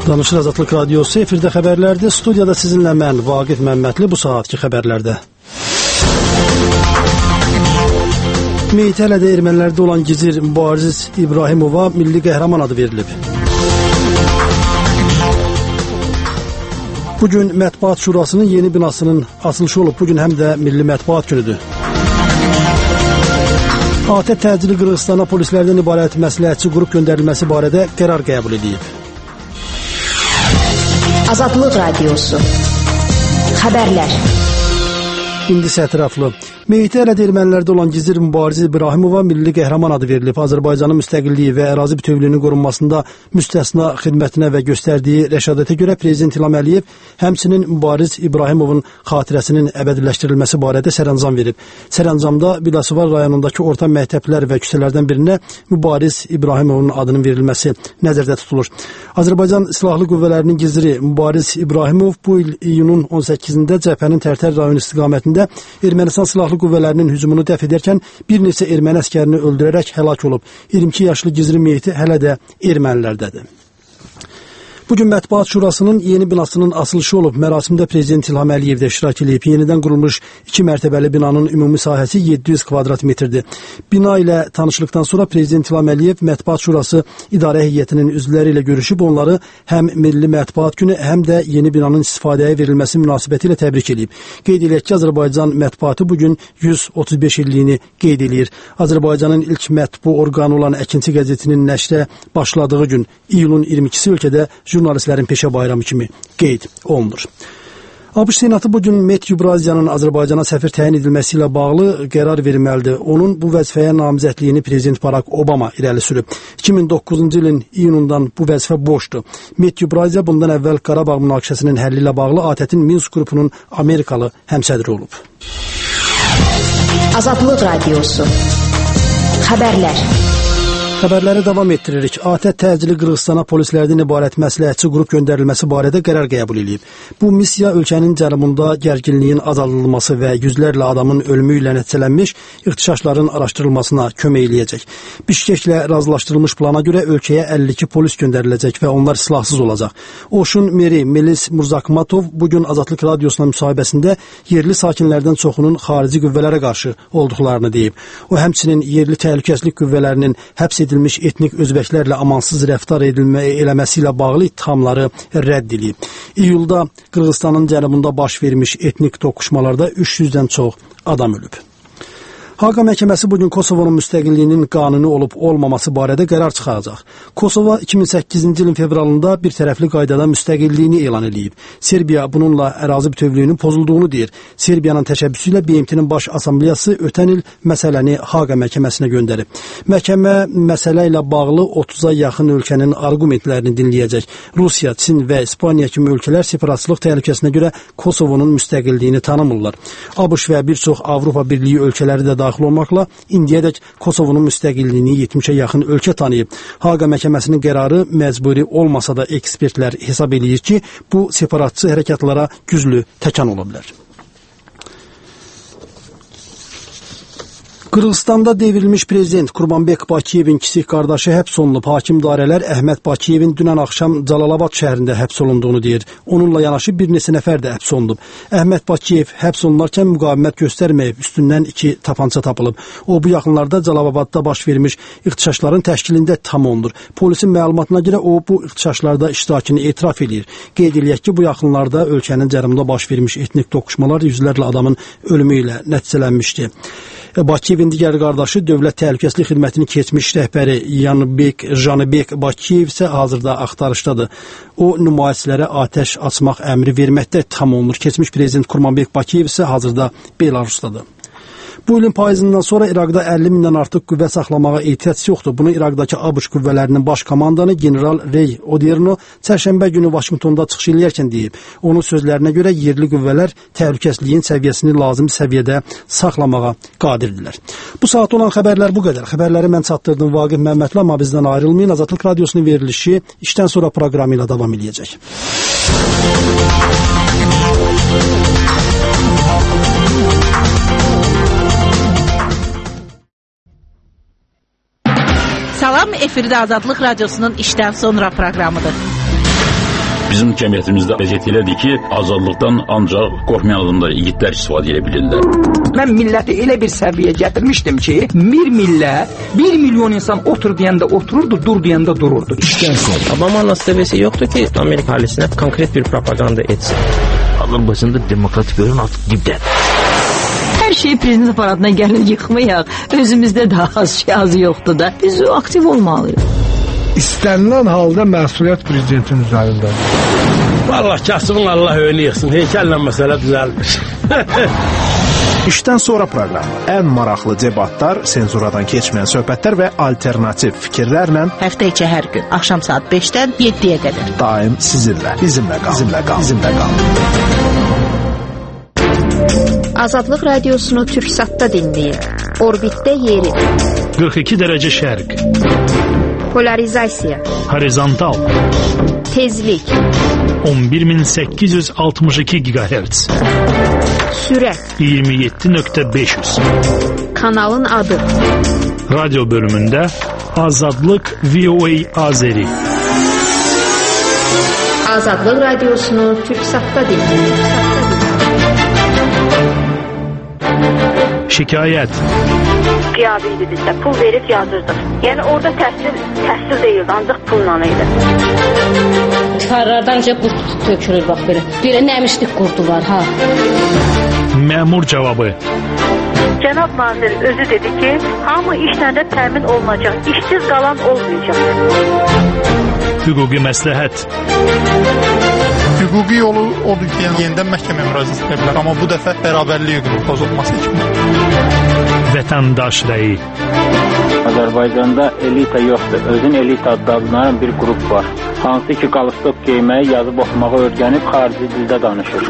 Danışır Azadlıq Radiosu efirdə xəbərlərdir. Studiyada sizinlə mən Vaqif Məmmədli bu saatki xəbərlərdə. Meyitələdə ermənilərdə olan gizir Mübariz İbrahimova milli qəhrəman adı verilib. Bugün Mətbuat Şurasının yeni binasının açılışı olub. Bugün həm də Milli Mətbuat Günüdür. ATƏT təcili Qırğızstana polislərdən ibarət məsləhətçi qrup göndərilməsi barədə qərar qəbul edib. Azadlıq Radiosu. Xəbərlər. İndi isə ətraflı. Meyitələdə ermənilərdə olan gizir Mübariz İbrahimova milli qəhrəman adı verilib. Azərbaycanın müstəqilliyi və ərazi bütövlüyünün qorunmasında müstəsna xidmətinə və göstərdiyi rəşadətə görə Prezident İlham Əliyev həmçinin Mübariz İbrahimovun xatirəsinin əbədiləşdirilməsi barədə sərəncam verib. Sərəncamda Biləsuvar rayonundakı orta məktəblər və küçələrdən birinə Mübariz İbrahimovun adının verilməsi nəzərdə tutulur. Azərbaycan Silahlı Qüvvələrinin giziri Mübariz İbrahimov bu il iyunun 18-də Cəbhənin Tərtər rayonu istiqamətində Ermənistan Silahlı Qüvvələrinin hücumunu dəf edərkən bir neçə erməni əskərini öldürərək həlak olub. 22 yaşlı gizri meyiti hələ də ermənilərdədir. Bugün Mətbuat Şurasının yeni binasının açılışı olub. Mərasimdə Prezident İlham Əliyev də iştirak edib. Yenidən qurulmuş 2 mərtəbəli binanın ümumi sahəsi 700 kvadrat metrdir. Bina ilə tanışlıqdan sonra Prezident İlham Əliyev Mətbuat Şurası İdarə Heyətinin üzvləri ilə görüşüb onları həm Milli Mətbuat Günü, həm də yeni binanın istifadəyə verilməsi münasibəti ilə təbrik edib. Qeyd edək ki, Azərbaycan mətbuatı bugün 135 illiyini qeyd edir. Azərbaycanın ilk mətbu orqanı olan Əkinçi qəzetinin nəşrə başladığı gün iyulun 22-si ölkədə jurnalistlərin peşə bayramı kimi qeyd olunur. ABŞ Senatı bugün Met Yubraziyanın Azərbaycana səfir təyin edilməsi ilə bağlı qərar verməlidir. Onun bu vəzifəyə namizədliyini Prezident Barack Obama irəli sürüb. 2009-cu ilin iyunundan bu vəzifə boşdur. Met Yubraziya bundan əvvəl Qarabağ münaqişəsinin həlli ilə bağlı ATƏT-in Minsk qrupunun Amerikalı həmsədri olub. Azadlıq Radiosu. Xəbərlər. Xəbərləri davam etdiririk. ATƏT təcili Qırğızstana polislərdən ibarət məsləhətçi qrup göndərilməsi barədə qərar qəbul edib. Bu missiya ölkənin cənubunda gərginliyin azaldılması və yüzlərlə adamın ölümü ilə nəticələnmiş ixtişaşların araşdırılmasına kömək eləyəcək. Bişkeklə razılaşdırılmış plana görə ölkəyə 52 polis göndəriləcək və onlar silahsız olacaq. Oşun meri Melis Murzakmatov bugün Azadlıq Radiosuna müsahibəsində yerli sakinlərdən çoxunun xarici qüvvələrə qarşı olduqlarını deyib. O həmçinin yerli təhlükəsizlik qüvvələrinin həbs edilmiş etnik özbəklərlə amansız rəftar eləməsi ilə bağlı ittihamları rədd edilib. İyulda Qırğızstanın cənubunda baş vermiş etnik toqquşmalarda 300-dən çox adam ölüb. Haqa məhkəməsi bugün Kosovonun müstəqilliyinin qanuni olub-olmaması barədə qərar çıxaracaq. Kosova 2008-ci ilin fevralında bir tərəfli qaydada müstəqilliyini elan edib. Serbiya bununla ərazi bütövlüyünün pozulduğunu deyir. Serbiyanın təşəbbüsü ilə BMT-nin baş assambleyası ötən il məsələni Haqa məhkəməsinə göndərib. Məhkəmə məsələ ilə bağlı 30-a yaxın ölkənin arqumentlərini dinləyəcək. Rusiya, Çin və İspaniya kimi ölkələr separatçılıq təhlükəsinə görə Kosovonun müstəqilliyini tanımırlar. ABŞ və bir çox Avropa Birliyi ölkələri də daxil olmaqla indiyədək Kosovonun müstəqilliyini 70-ə yaxın ölkə tanıyıb. Haqa məhkəməsinin qərarı məcburi olmasa da ekspertlər hesab edir ki, bu separatçı hərəkatlara güclü təkan ola bilər. Qırğızstanda devrilmiş prezident Qurbanbek Bakiyevin kiçik qardaşı həbs olunub. Hakim dairələr Əhməd Bakiyevin dünən axşam Calalabad şəhərində həbs olunduğunu deyir. Onunla yanaşı bir neçə nəfər də həbs olunub. Əhməd Bakiyev həbs olunarkən müqavimət göstərməyib, üstündən 2 tapança tapılıb. O bu yaxınlarda Calalabadda baş vermiş ixtişaşların təşkilində tam olunur. Polisin məlumatına görə o bu ixtişaşlarda iştirakını etiraf edir. Qeyd eləyək ki, bu yaxınlarda ölkənin cənubunda baş vermiş etnik toqquşmalar yüzlərlə adamın ölümü ilə nəticələnmişdi. Bakiyevin digər qardaşı Dövlət Təhlükəsizlik Xidmətinin keçmiş rəhbəri Janibek Bakiyev isə hazırda axtarışdadır. O, nümayişçilərə atəş açmaq əmri verməkdə tam olunur. Keçmiş prezident Qurbanbek Bakiyev isə hazırda Belarusdadır. Bu ilin payızından sonra İraqda 50 mindən artıq qüvvə saxlamağa ehtiyac yoxdur. Bunu İraqdakı ABŞ qüvvələrinin baş komandanı General Rey Odierno çərşənbə günü Vaşinqtonda çıxış eləyərkən deyib. Onun sözlərinə görə yerli qüvvələr təhlükəsizliyin səviyyəsini lazım səviyyədə saxlamağa qadirdirlər. Bu saat olan xəbərlər bu qədər. Xəbərləri mən çatdırdım Vaqif Məmmədli, amma bizdən ayrılmayın. Azadlıq Radiosunun verilişi işdən sonra proqramı ilə davam edəcək. Salam, efirdə Azadlıq Radiosunun işdən sonra proqramıdır. Bizim cəmiyyətimizdə vəziyyət elədir ki, azadlıqdan ancaq qorxmayan adamlar, igidlər istifadə edə bilirlər. Mən milləti elə bir səviyyəyə gətirmişdim ki, bir millət, 1 milyon insan otur deyəndə otururdu, dur deyəndə dururdu. Obama'nın seviyesi yoktu ki Amerika ailesine konkret bir propaganda etsin. Azərbaycanda demokratik görün artıq dibdədir. Hər şeyi prezident aparatına gəlin yıxmayaq. Özümüzdə daha az yoxdur da. Biz aktiv olmalıyıq. İstənilən halda məsuliyyət prezidentin üzərindədir. Vallahi kasımın Allah önü yıxsın. Heykəllə məsələ düzəlmiş. İşdən sonra proqram. Ən maraqlı debatlar, senzuradan keçməyən söhbətlər və alternativ fikirlərlə Həftə içi hər gün axşam saat 5-dən 7-yə qədər. Daim sizinlə. Bizimlə qal. Azadlıq radiosunu Türksatda dinləyin. Orbitdə yeri. 42 dərəcə şərq. Polarizasiya. Horizontal. Tezlik. 11862 GHz. Sürət. 27.500. Kanalın adı. Radyo bölümündə Azadlıq VOA Azeri. Azadlıq radiosunu Türksatda dinləyin. Şikayət. Qiyabiydi bizdə, pul verib yazırdıq. Yəni orada təhsil deyildi, ancaq pulla idi. Tikarlardanca qurt tökülür bax belə. Belə nəmişlik qurdu var ha. Məmur cavabı. Cənab nazir özü dedi ki, hamı işlə də təmin olunacaq, işsiz qalan olmayacaq. Hüquqi məsləhət. Hüquqi yolu odur ki, yenidən məhkəməyə müraciət edə bilər, amma bu dəfə bərabərlik hüququnun pozulması kimi. Vətəndaş rəyi. Azərbaycanda elita yoxdur. Özün elita adlanan bir qrup var. Hansı ki, qalstok geyməyi, yazıb oxumağı öyrənib xarici dildə danışır.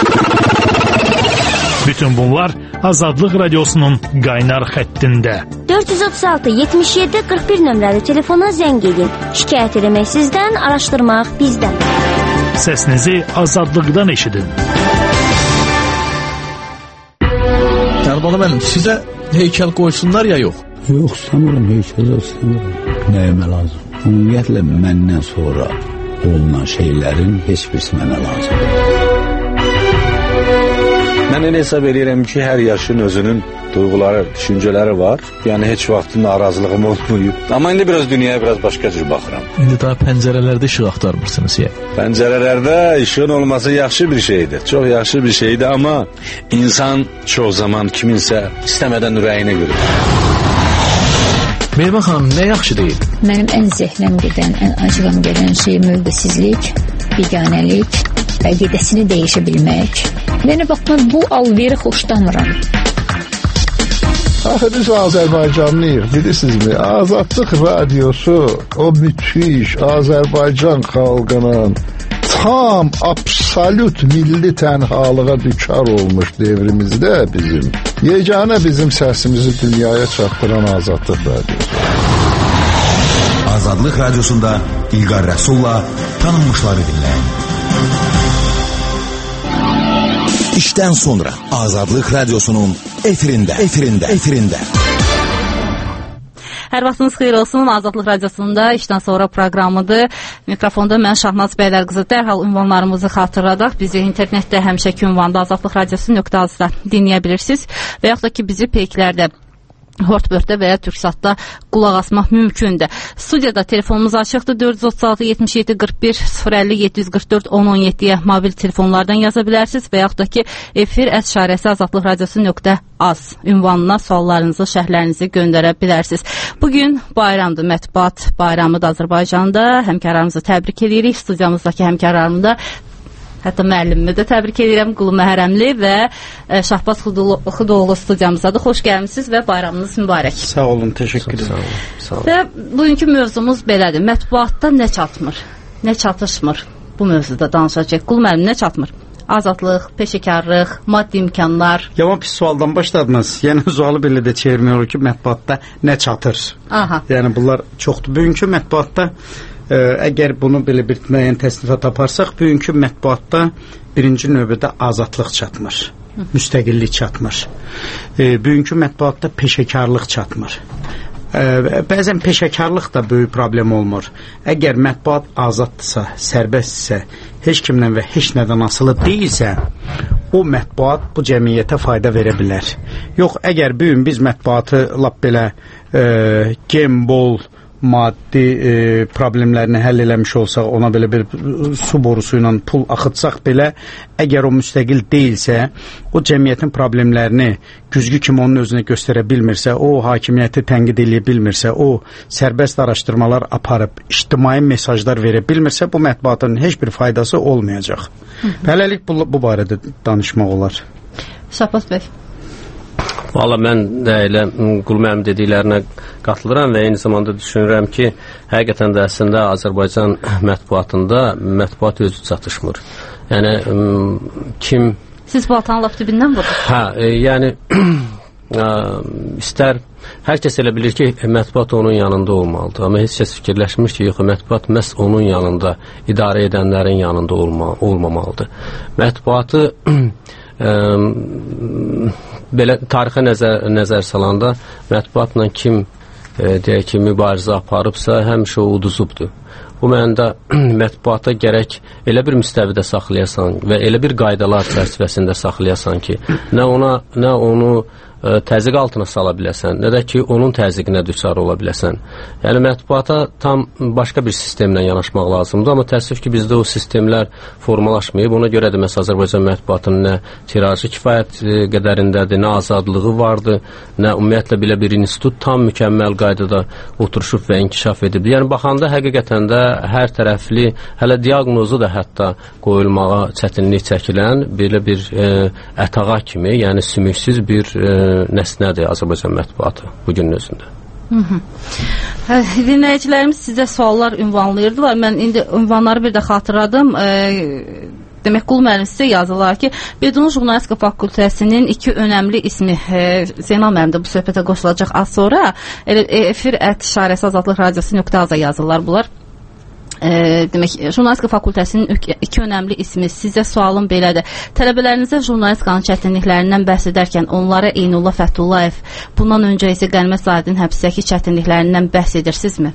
Bütün bunlar Azadlıq radiosunun qaynar xəttində. 436-77-41 nömrəli telefona zəng edin. Şikayət eləmək sizdən, araşdırmaq bizdən. Səsinizi Azadlıqdan eşidin. Bana mənim, sizə heykəl qoysunlar ya yox? Yox, sanırım heykəl istəmirəm. Nəyimə lazım? Ümumiyyətlə, məndən sonra olunan şeylərin heç birisi mənə lazım. Mən elə hesab edirəm ki, hər yaşın özünün duyğuları, düşüncələri var. Yəni, heç vaxt narazılığım olmayıb. Amma indi dünyaya biraz başqa cür baxıram. İndi daha pəncərələrdə işıq axtarmırsınız ya? Pəncərələrdə işığın olması yaxşı bir şeydir. Çox yaxşı bir şeydir, amma insan çox zaman kiminsə istəmədən ürəyinə görür. Mehman xanım, nə yaxşı deyil? Mənim ən zehnəm gedən, ən acığım gedən şey mövqesizlik, biganəlik, əqidəsini dəyişə bilmək. Yəni, bax, mən bu alveri xoşlamıram. Axı biz Azərbaycanlıyıq, bilirsinizmi? Azadlıq radiosu o müthiş Azərbaycan xalqının tam, absolut milli tənhalığa düçar olmuş devrimizdə yeganə bizim səsimizi dünyaya çatdıran Azadlıq radiosu. Azadlıq radiosunda İlqar Rəsulla tanınmışları dinləyin. İşdən sonra Azadlıq radiosunun efirində. Hər vaxtınız xeyir olsun. Azadlıq radiosunda işdən sonra proqramıdır. Mikrofonda mən Şahnaz Bəylər qızı. Dərhal ünvanlarımızı xatırladaq. Bizi internetdə həmişəki ünvanda azadlıqradiosu.az-da dinləyə bilirsiniz və yaxud da ki bizi peyklərdə, Hortbörtdə və ya Türksatda qulaq asmaq mümkündür. Studiyada telefonumuz açıqdır. 436-77-41-050-744-1017-yə mobil telefonlardan yaza bilərsiniz və yaxud da ki efir @azadlıqradiosu.az ünvanına suallarınızı, şərhlərinizi göndərə bilərsiniz. Bugün bayramdır, mətbuat bayramıdır Azərbaycanda. Həmkarlarımızı təbrik edirik. Studiyamızdakı həmkarlarımı da hətta müəllimimi də təbrik edirəm, Qulu Məhərrəmli və Şahbaz Xudoğlu studiyamızdadır. Xoş gəlmişsiniz və bayramınız mübarək. Sağ olun, təşəkkür edirəm. Və bugünkü mövzumuz belədir. Mətbuatda nə çatmır, nə çatışmır bu mövzuda danışacaq. Qulu müəllim, nə çatmır? Azadlıq, peşəkarlıq, maddi imkanlar. Yaman pis sualdan başladınız. Yəni sualı belə də çevirmək olur ki, mətbuatda nə çatır? Aha. Yəni bunlar çoxdur. Bugünkü mətbuatda əgər bunu belə bir müəyyən təsnifat aparsaq, bugünkü mətbuatda birinci növbədə azadlıq çatmır, müstəqillik çatmır. Bugünkü mətbuatda peşəkarlıq çatmır. Bəzən peşəkarlıq da böyük problem olmur. Əgər mətbuat azaddırsa, sərbəstdirsə, heç kimdən və heç nədən asılı deyilsə, o mətbuat bu cəmiyyətə fayda verə bilər. Yox, əgər bu gün biz mətbuatı lap belə gembol, maddi problemlərini həll eləmiş olsaq, ona belə bir su borusu ilə pul axıtsaq belə, əgər o müstəqil deyilsə, o cəmiyyətin problemlərini güzgü kimi onun özünə göstərə bilmirsə, o hakimiyyəti tənqid edə bilmirsə, o sərbəst araşdırmalar aparıb ictimai mesajlar verə bilmirsə, bu mətbuatın heç bir faydası olmayacaq. Hələlik bu barədə danışmaq olar. Şahbaz bəy. Valla mən də elə Qulu müəllim dediklərinə qatılıram və eyni zamanda düşünürəm ki, həqiqətən də əslində Azərbaycan mətbuatında mətbuat özü çatışmır. Yəni kim... Siz baltanın lap dibindən vurur. Yəni istər hər kəs elə bilir ki, mətbuat onun yanında olmalıdır. Amma heç kəs fikirləşmir ki, yox, mətbuat məhz onun yanında, idarə edənlərin yanında olmamalıdır. Mətbuatı belə tarixə nəzər salanda mətbuatla kim deyək ki, mübarizə aparıbsa, həmişə o uduzubdur. Bu məndə mətbuata gərək elə bir müstəvidə saxlayasan və elə bir qaydalar çərçivəsində saxlayasan ki, nə onu təzyiq altına sala biləsən, nə də ki, onun təzyiqinə düçar ola biləsən. Yəni, mətbuata tam başqa bir sistemlə yanaşmaq lazımdır, amma təəssüf ki, bizdə o sistemlər formalaşmayıb. Ona görə də məsələn, Azərbaycan mətbuatının nə tirajı kifayət qədərindədir, nə azadlığı vardır, nə ümumiyyətlə belə bir institut tam mükəmməl qaydada oturuşub və inkişaf edib. Yəni, baxanda həqiqətən də hər tərəfli, hələ diaqnozu da hətta qoyulmağa çətinlik çəkilən belə bir ətağa kimi, yəni sümüksüz bir nəsnədir Azərbaycan mətbuatı bugünün özündə. Dinləyicilərimiz sizə suallar ünvanlayırdılar. Mən indi ünvanları bir də xatırladım. Demək, Qulu müəllim sizə yazırlar ki, Bedunlu Jurnalistika Fakültəsinin 2 önəmli ismi, Zeynal müəllim də bu söhbətə qoşulacaq az sonra, efir@azadlıqradiosu.az yazırlar bunlar. Demək, Jurnalistika Fakültəsinin 2 önəmli ismi. Sizə sualım belədir. Tələbələrinizə jurnalistikanın çətinliklərindən bəhs edərkən onlara Eynullah Fəthullayev, bundan öncə isə Qənimət Zahidin həbsdəki çətinliklərindən bəhs edirsinizmi?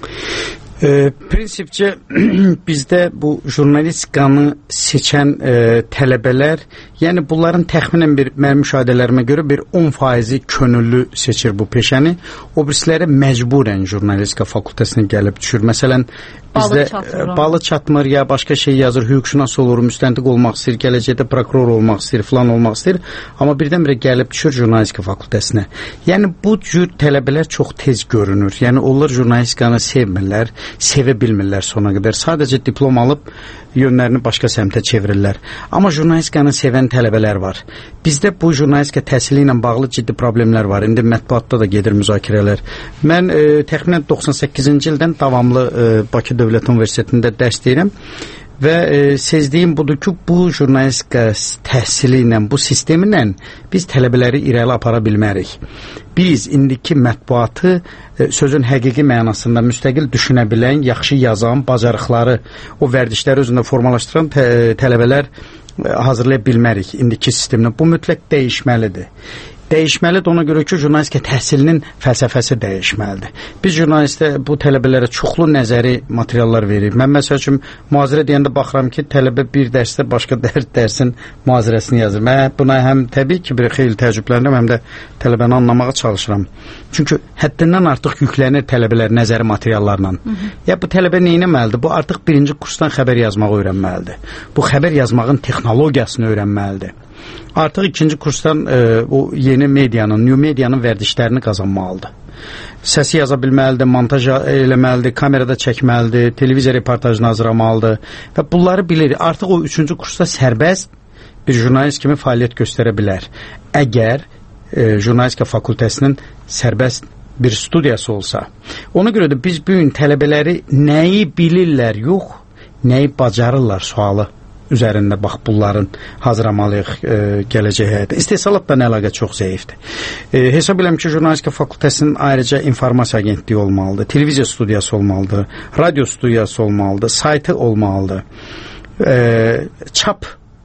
Prinsipcə bizdə bu jurnalistikanı seçən tələbələr, yəni bunların təxminən mənim müşahidələrimə görə bir 10% könüllü seçir bu peşəni. O birisləri məcburən jurnalistika fakültəsinə gəlib düşür. Məsələn, bizdə balı çatmır ya başqa şey yazır, hüquqşünas olur, müstəntiq olmaq istəyir, gələcəkdə prokuror olmaq istəyir, filan olmaq istəyir, amma birdən-birə gəlib düşür jurnalistika fakültəsinə. Yəni bu cür tələbələr çox tez görünür. Yəni onlar jurnalistikanı sevmirlər, sevə bilmirlər sona qədər. Sadəcə diplom alıb yönlərini başqa səmtə çevirirlər. Amma jurnalistikanı sevən tələbələr var. Bizdə bu jurnalistika təhsili ilə bağlı ciddi problemlər var. İndi mətbuatda da gedir müzakirələr. Mən təxminən 98-ci ildən davamlı Bakı Dövlət Universitetində dərs deyirəm və sezdiyim budur ki, bu jurnalistika təhsili ilə, bu sistemi ilə biz tələbələri irəli apara bilmərik. Biz indiki mətbuatı sözün həqiqi mənasında müstəqil düşünə bilən, yaxşı yazan, bacarıqları, o vərdişləri özündə formalaşdıran tələbələr hazırlaya bilmərik indiki sistemlə. Bu mütləq dəyişməlidir. Dəyişməlidir ona görə ki, jurnalistika təhsilinin fəlsəfəsi dəyişməlidir. Biz jurnalistə bu tələbələrə çoxlu nəzəri materiallar veririk. Mən məsəl üçün mühazirə deyəndə baxıram ki, tələbə bir dərsdə başqa dərsin mühazirəsini yazır. Mən buna həm təbii ki, bir xeyli təəccüblənirəm, həm də tələbəni anlamağa çalışıram. Çünki həddindən artıq yüklənir tələbələr nəzəri materiallarla. Ya bu tələbə nə etməlidir? Bu artıq birinci kursdan xəbər yazmağı öyrənməlidir. Bu xəbər yazmağın texnologiyasını öyrənməlidir. Artıq ikinci kursdan o yeni medianın, new medianın vərdişlərini qazanmalıdır. Səsi yaza bilməlidir, montaj eləməlidir, kamerada çəkməlidir, televiziya reportajını hazırlamalıdır və bunları bilir. Artıq o üçüncü kursda sərbəst bir jurnalist kimi fəaliyyət göstərə bilər. Əgər jurnalistika fakültəsinin sərbəst bir studiyası olsa. Ona görə də biz bu gün tələbələri nəyi bilirlər, yox, nəyi bacarırlar sualı üzərində bax bunların hazırlamalıyıq gələcək həyata. İstehsalatla əlaqə çox zəifdir. Hesab edirəm ki, jurnalistika fakültəsinin ayrıca informasiya agentliyi olmalıdır, televiziya studiyası olmalıdır, radio studiyası olmalıdır, saytı olmalıdır. Çap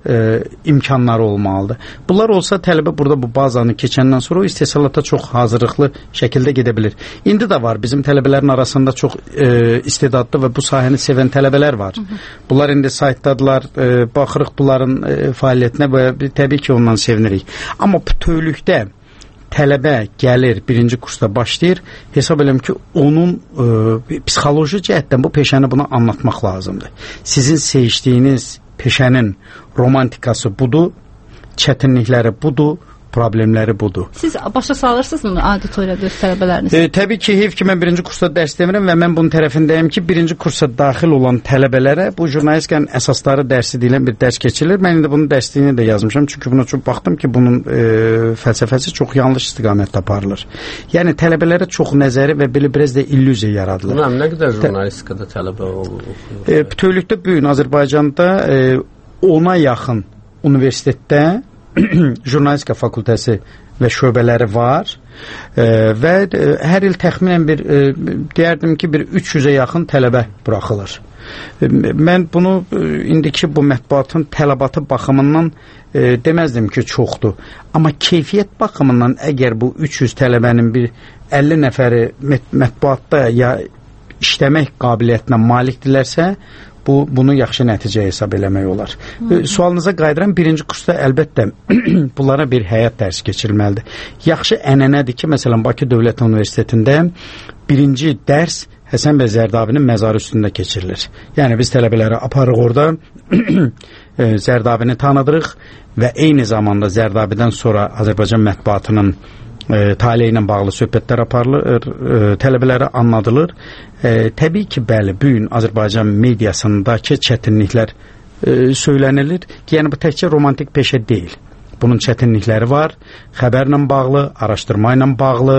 imkanları olmalıdır. Bunlar olsa tələbə burada bu bazanı keçəndən sonra o istehsalata çox hazırlıqlı şəkildə gedə bilir. İndi də var bizim tələbələrin arasında çox istedadlı və bu sahəni sevən tələbələr var. Bunlar indi saytdadılar, baxırıq bunların fəaliyyətinə və təbii ki ondan sevinirik. Amma bütövlükdə tələbə gəlir, birinci kursda başlayır, hesab edirəm ki, onun psixoloji cəhətdən bu peşəni buna anlatmaq lazımdır. Sizin seçdiyiniz peşənin romantikası budur, çətinlikləri budur, problemləri budur. Siz başa salırsınızmı auditoriyada öz tələbələriniz? Təbii ki, heyf ki, mən birinci kursda dərs demirəm və mən bunun tərəfindəyim ki, birinci kursa daxil olan tələbələrə bu jurnalistikanın əsasları dərsi deyilən bir dərs keçilir. Mən indi bunun dərsliyini də yazmışam, çünki buna çox baxdım ki, bunun fəlsəfəsi çox yanlış istiqamətdə aparılır. Yəni, tələbələrə çox nəzəri və belə biraz da illüziya yaradılır. Nə qədər jurnalistikada tələbə olur? Bütövlükdə bu gün Azərbaycanda 10-a yaxın universitetdə jurnalistika fakültəsi və şöbələri var və hər il təxminən deyərdim ki, bir 300-ə yaxın tələbə buraxılır. Mən bunu indiki bu mətbuatın tələbatı baxımından deməzdim ki, çoxdur. Amma keyfiyyət baxımından əgər bu 300 tələbənin bir 50 nəfəri mətbuatda ya işləmək qabiliyyətinə malikdirlərsə, bunu yaxşı nəticə hesab eləmək olar. Sualınıza qayıdıram, birinci kursda əlbəttə bunlara bir həyat dərsi keçirilməlidir. Yaxşı ənənədir ki, məsələn, Bakı Dövlət Universitetində birinci dərs Həsən bəy Zərdabinin məzarı üstündə keçirilir. Yəni, biz tələbələri aparıq orada, Zərdabini tanıdırıq və eyni zamanda Zərdabidən sonra Azərbaycan mətbuatının taleyi ilə bağlı söhbətlər aparılır, tələbələrə anladılır. Təbii ki, bəli, bu gün Azərbaycan mediasındakı çətinliklər söylənilir ki, yəni bu təkcə romantik peşə deyil. Bunun çətinlikləri var, xəbərlə bağlı, araşdırma ilə bağlı,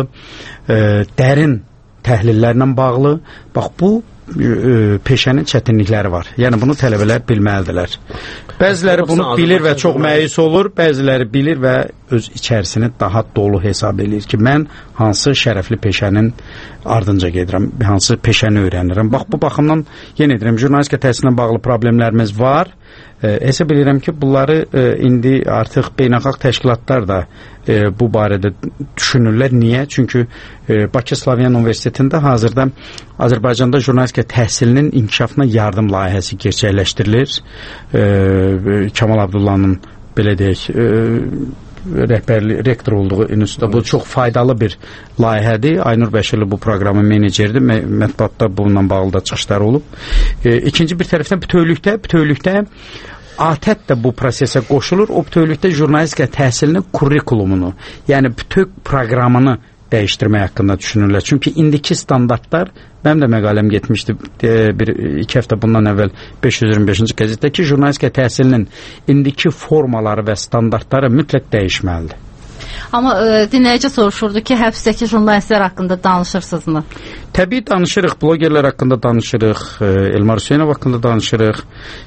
dərin təhlillərlə bağlı. Bax, bu peşənin çətinlikləri var. Yəni, bunu tələbələr bilməlidirlər. Bəziləri bunu bilir və çox məyus olur, bəziləri bilir və öz içərisini daha dolu hesab edir ki, mən hansı şərəfli peşənin ardınca gedirəm, hansı peşəni öyrənirəm. Bax, bu baxımdan, yenə edirəm, jurnalistika təhsilinə bağlı problemlərimiz var. Hesab edirəm ki, bunları indi artıq beynəlxalq təşkilatlar da bu barədə düşünürlər. Niyə? Çünki Bakı Slavyan Universitetində hazırda Azərbaycanda jurnalistika təhsilinin inkişafına yardım layihəsi gerçəkləşdirilir. Kamal Abdullah'ın belə deyək, rektor olduğu institutda bu çox faydalı bir layihədir. Aynur Bəşirli bu proqramın meneceridir. Mətbuatda bununla bağlı da çıxışlar olub. İkinci bir tərəfdən bütövlükdə ATƏT də bu prosesə qoşulur. O bütövlükdə jurnalistika təhsilinin kurikulumunu, yəni bütün proqramını dəyişdirmək haqqında düşünürlər. Çünki indiki standartlar, mənim də məqaləm getmişdi iki həftə bundan əvvəl 525-ci qəzetdə ki, jurnalistika təhsilinin indiki formaları və standartları mütləq dəyişməlidir. Amma dinləyici soruşurdu ki, həbsdəki jurnalistlər haqqında danışırsınızmı? Təbii danışırıq, blogerlər haqqında danışırıq, Elmar Hüseynov haqqında danışırıq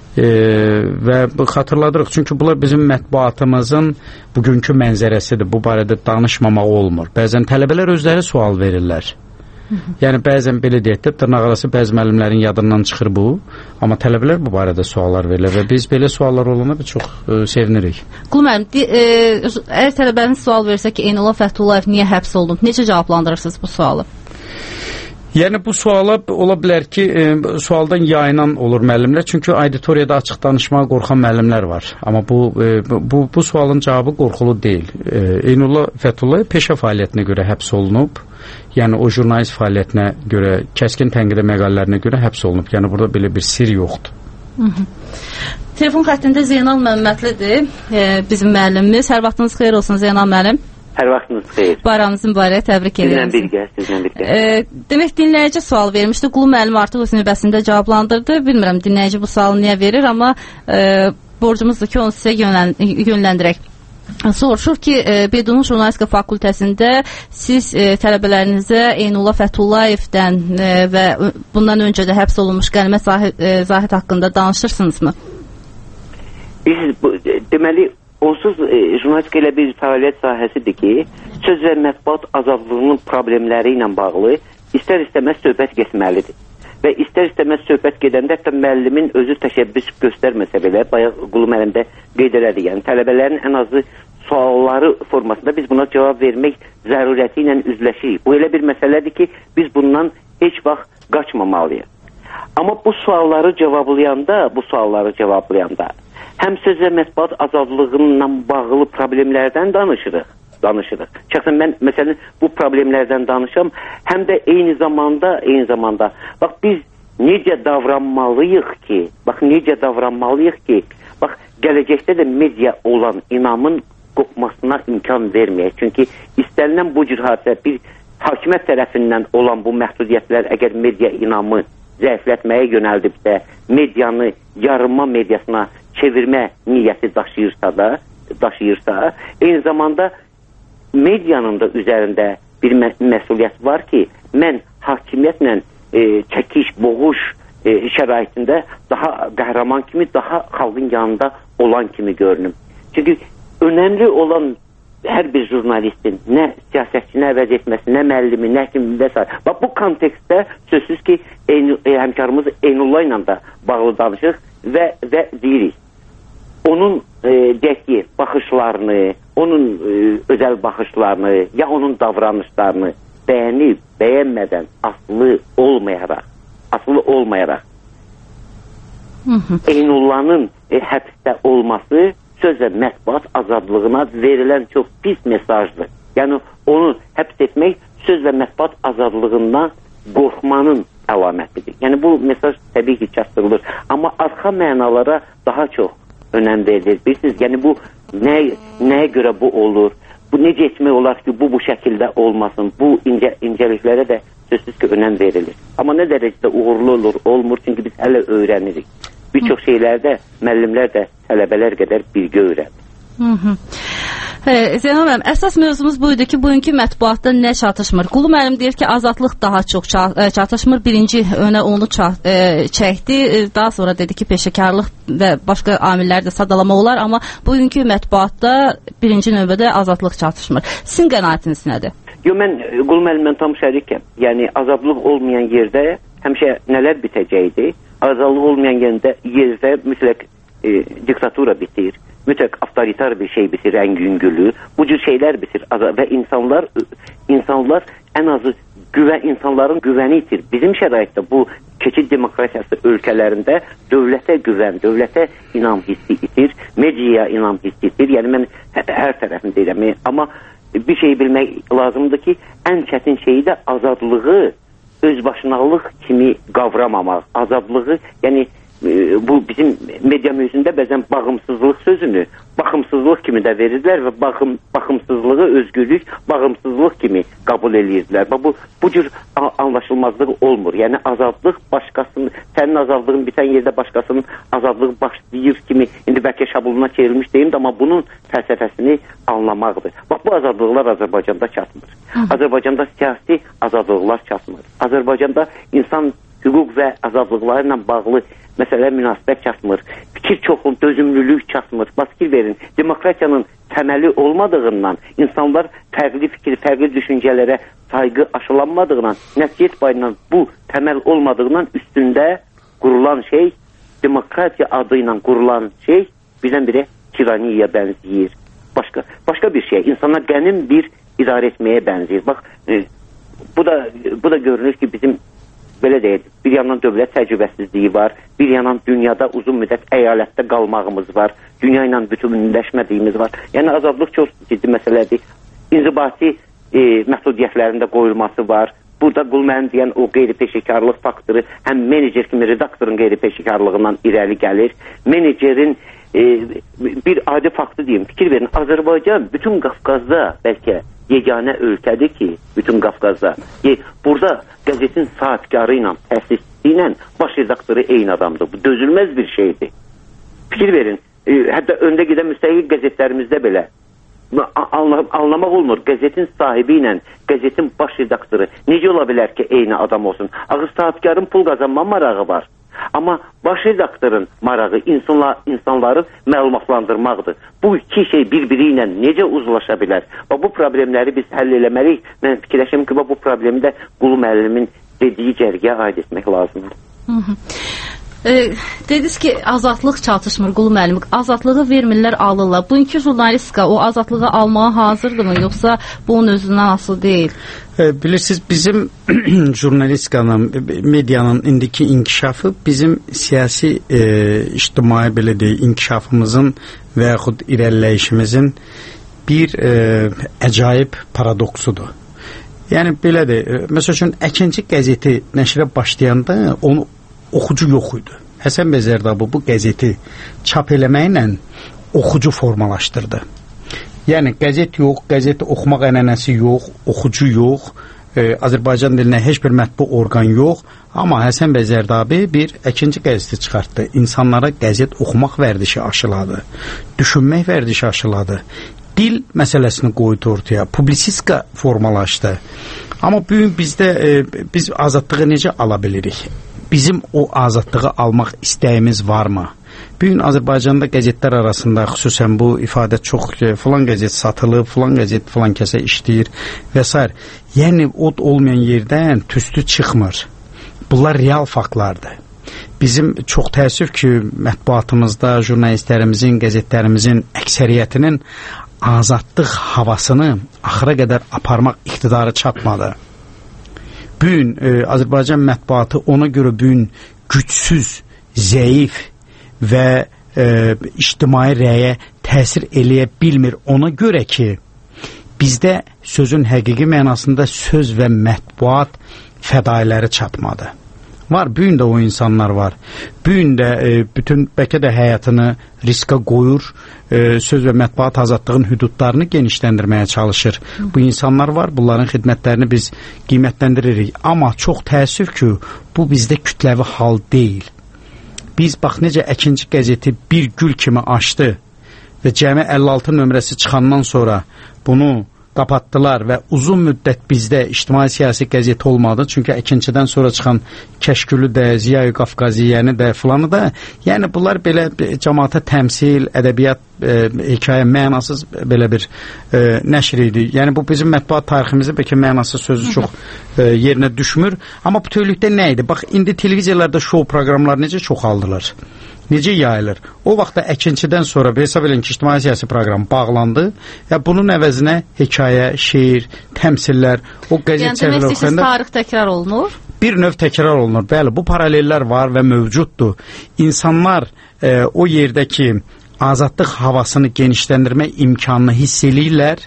və xatırladırıq. Çünki bunlar bizim mətbuatımızın bugünkü mənzərəsidir. Bu barədə danışmamaq olmur. Bəzən tələbələr özləri sual verirlər. Yəni bəzən belə deyək də, dırnaqarası bəzi müəllimlərin yadından çıxır bu, amma tələbələr bu barədə suallar verirlər və biz belə suallar olana çox sevinirik. Qulu müəllim, əgər tələbəniz sual versə ki, Eynullah Fəthullayev niyə həbs olunub, necə cavablandırırsınız bu sualı? Yəni bu suala ola bilər ki, sualdan yayınan olur müəllimlər, çünki auditoriyada açıq danışmağa qorxan müəllimlər var. Amma bu sualın cavabı qorxulu deyil. Eynullah Fəthullayev peşə fəaliyyətinə görə həbs olunub. Yəni o jurnalist fəaliyyətinə görə, kəskin tənqidə məqalələrinə görə həbs olunub. Yəni burada belə bir sir yoxdur. Telefon xəttində Zeynal Məmmədlidir, bizim müəllimimiz. Hər vaxtınız xeyir olsun Zeynal müəllim. Hər vaxtınız xeyir. Bayramınız mübarək, təbrik edirəm. Sizlə birgə. Demək, dinləyici sual vermişdi. Qulu müəllim artıq öz növbəsində cavablandırdı. Bilmirəm dinləyici bu sualı niyə verir, amma borcumuzdur ki, onu sizə yönləndirək. Soruşur ki, Beydunun Jurnalistika Fakültəsində siz tələbələrinizə Eynullah Fətullayevdən və bundan öncə də həbs olunmuş Qənimət Zahid haqqında danışırsınızmı? Biz, deməli, onsuz jurnalistika elə bir fəaliyyət sahəsidir ki, söz və mətbuat azadlığının problemləri ilə bağlı istər-istəməz söhbət getməlidir. Və istər-istəməz söhbət gedəndə hətta müəllimin özü təşəbbüs göstərməsə belə, bayaq Qulu müəllim də qeyd elədi, yəni tələbələrin ən azı sualları formasında biz buna cavab vermək zərurəti ilə üzləşirik. Bu elə bir məsələdir ki, biz bundan heç vaxt qaçmamalıyıq. Amma bu sualları cavablayanda həm söz və mətbuat azadlığıyla bağlı problemlərdən danışırıq. Şəxsən mən məsələn bu problemlərdən danışam, həm də eyni zamanda bax biz necə davranmalıyıq ki, bax gələcəkdə də media olan inamın qopmasına imkan verməyək. Çünki istənilən bu cür hadisə bir hakimiyyət tərəfindən olan bu məhdudiyyətlər əgər media inamı zəiflətməyə yönəldibsə, medianı yarınma mediasına çevirmə niyyəti daşıyırsa, eyni zamanda medianın da üzərində bir məsuliyyət var ki, mən hakimiyyətlə çəkiş, boğuş şəraitində daha qəhrəman kimi, daha xalqın yanında olan kimi görünüm. Çünki önəmli olan hər bir jurnalistin nə siyasətçini əvəz etməsi, nə müəllimi, nə kimi və s. Bax bu kontekstdə sözsüz ki, həmkarımız Eynullah ilə də bağlı danışıq və deyirik. Onun deyək baxışlarını, onun özəl baxışlarını, ya onun davranışlarını bəyənib, bəyənmədən asılı olmayaraq Eynullahın həbsdə olması söz və mətbuat azadlığına verilən çox pis mesajdır. Yəni onu həbs etmək söz və mətbuat azadlığından qorxmanın əlamətidir. Yəni bu mesaj təbii ki çatdırılır. Amma arxa mənalara daha çox önəm verilir. Bilirsiniz, yəni bu nəyə görə bu olur? Bu necə etmək olar ki, bu şəkildə olmasın? Bu incəliklərə də sözsüz ki, önəm verilir. Amma nə dərəcədə uğurlu olur, olmur, çünki biz hələ öyrənirik. Bir çox şeylərdə müəllimlər də tələbələr qədər birgə öyrənir. Zeynal müəllim, əsas mövzumuz buydu ki, bugünkü mətbuatda nə çatışmır? Qulu müəllim deyir ki, azadlıq daha çox çatışmır. Birinci önə onu çəkdi. Daha sonra dedi ki, peşəkarlıq və başqa amilləri də sadalama olar. Amma bugünkü mətbuatda birinci növbədə azadlıq çatışmır. Sizin qənaətiniz nədir? Mən Qulu müəllimlə tam şərikəm. Yəni azadlıq olmayan yerdə həmişə nələr bitəcəkdir? Azadlıq olmayan yerdə mütləq diktatura bitir. Mütləq avtoritar bir şey bitir, əngüngülü. Bu cür şeylər bitir və insanlar ən azı insanların güvəni itir. Bizim şəraitdə bu keçid demokratiyası ölkələrində dövlətə güvən, dövlətə inam hissi itir, mediaya inam hissi itir. Yəni mən hər tərəfini deyirəm. Amma bir şey bilmək lazımdır ki, ən çətin şeyi də azadlığı özbaşınalıq kimi qavramamaq. Azadlığı, yəni bu bizim media mövzusunda bəzən bağımsızlıq sözünü baxımsızlıq kimi də verirdilər və baxımsızlığı özgürlük, bağımsızlıq kimi qəbul edirdilər. Bu cür anlaşılmazlıq olmur. Yəni azadlıq başqasının, sənin azadlığın bitən yerdə başqasının azadlığı başlayır kimi, indi bəlkə şablona çevrilmiş deyim, amma bunun fəlsəfəsini anlamaqdır. Bax, bu azadlıqlar Azərbaycanda çatmır. Azərbaycanda siyasi azadlıqlar çatmır. Azərbaycanda insan hüquq və azadlıqları ilə bağlı məsələ münasibət çatmır. Fikir çoxluğu, dözümlülük çatmır. Fikir verin, demokratiyanın təməli olmadığından, insanlar fərqli fikir, fərqli düşüncələrə sayğı aşılanmadığından, nəticə etibarilə bu təməl olmadığından üstündə qurulan şey, demokratiya adı ilə qurulan şey birdən-birə tiraniyaya bənzəyir. Başqa bir şey, insana qənim bir idarə etməyə bənzəyir. Bax, bu da görünür ki, bizim belə deyək, bir yandan dövlət təcrübəsizliyi var, bir yandan dünyada uzun müddət əyalətdə qalmağımız var, dünya ilə bütünləşmədiyimiz var. Yəni azadlıq çox ciddi məsələdir. İnzibati məhdudiyyətlərində qoyulması var. Burada Qulu müəllim deyən o qeyri-peşəkarlıq faktoru həm menecer kimi redaktorun qeyri-peşəkarlığından irəli gəlir. Menecerin bir adi faktı deyim, fikir verin, Azərbaycan bütün Qafqazda bəlkə yeganə ölkədir ki, bütün Qafqazda. Burada qəzetin saatkarı ilə, təsisçisi ilə baş redaktoru eyni adamdır. Bu dözülməz bir şeydir. Fikir verin, hətta öndə gedən müstəqil qəzetlərimizdə belə anlamaq olmur. Qəzetin sahibi ilə qəzetin baş redaktoru necə ola bilər ki, eyni adam olsun? Ağız saatkarın pul qazanma marağı var. Amma baş redaktorun marağı insanları məlumatlandırmaqdır. Bu iki şey bir-biri ilə necə uzlaşa bilər? Və bu problemləri biz həll eləməliyik. Mən fikirləşim ki, bu problemi də Qulu müəllimin dediyi cərgəyə aid etmək lazımdır. Dediniz ki, azadlıq çatışmır, Qulu müəllim. Azadlığı vermirlər, alırlar. Bugünkü jurnalistika o azadlığı almağa hazırdırmı, yoxsa bunun özündən asılı deyil? Bilirsiniz, bizim jurnalistikanın, medianın indiki inkişafı bizim siyasi, ictimai belə deyək, inkişafımızın və yaxud irəliləyişimizin bir əcaib paradoksudur. Yəni, belədir. Məsəl üçün, Əkinçi qəzeti nəşrə başlayanda onu oxucu yox idi. Həsən bəy Zərdabi bu qəzeti çap eləməklə oxucu formalaşdırdı. Yəni, qəzet yox, qəzet oxumaq ənənəsi yox, oxucu yox, Azərbaycan dilinə heç bir mətbu orqan yox, amma Həsən bəy Zərdabi bir Əkinçi qəzeti çıxartdı. İnsanlara qəzet oxumaq vərdişi aşıladı, düşünmək vərdişi aşıladı, dil məsələsini qoydu ortaya, publisistika formalaşdı. Amma bugün biz azadlığı necə ala bilirik? Bizim o azadlığı almaq istəyimiz varmı? Bugün Azərbaycanda qəzetlər arasında xüsusən bu ifadə çox filan qəzet satılıb, filan qəzet filan kəsə işləyir və s. Yəni, od olmayan yerdən tüstü çıxmır. Bunlar real faktlardır. Bizim çox təəssüf ki, mətbuatımızda jurnalistlərimizin, qəzetlərimizin əksəriyyətinin azadlıq havasını axıra qədər aparmaq iqtidarı çatmadı. Bugün Azərbaycan mətbuatı ona görə bugün gücsüz, zəif və ictimai rəyə təsir eləyə bilmir. Ona görə ki, bizdə sözün həqiqi mənasında söz və mətbuat fədailəri çatmadı. Var, bugün də o insanlar var. Bugün də bütün bəlkə də həyatını riska qoyur, söz və mətbuat azadlığın hüdudlarını genişləndirməyə çalışır. Bu insanlar var, bunların xidmətlərini biz qiymətləndiririk. Amma çox təəssüf ki, bu bizdə kütləvi hal deyil. Biz bax necə Əkinçi qəzeti bir gül kimi açdı və cəmi 56 nömrəsi çıxandan sonra bunu qapatdılar və uzun müddət bizdə ictimai-siyasi qəzet olmadı. Çünki Əkinçidən sonra çıxan Kəşkülü də, Ziya-i Qafqaziyyəni də, filanı da, yəni bunlar belə cəmaata təmsil, ədəbiyyat, hekayə, mənasız belə bir nəşr idi. Yəni bu bizim mətbuat tariximizdə bəlkə mənasız sözü çox yerinə düşmür. Amma bütövlükdə nə idi? Bax, indi televiziyalarda şou proqramlar necə çoxaldılar? Necə yayılır? O vaxtda Əkinçidən sonra hesab edin ki, ictimai-siyasi proqram bağlandı və bunun əvəzinə hekayə, şeir, təmsillər, o qəzet çevrilir. Yəni, demək tarix təkrar olunur? Bir növ təkrar olunur. Bəli, bu paralellər var və mövcuddur. İnsanlar o yerdəki azadlıq havasını genişləndirmək imkanını hiss eləyirlər,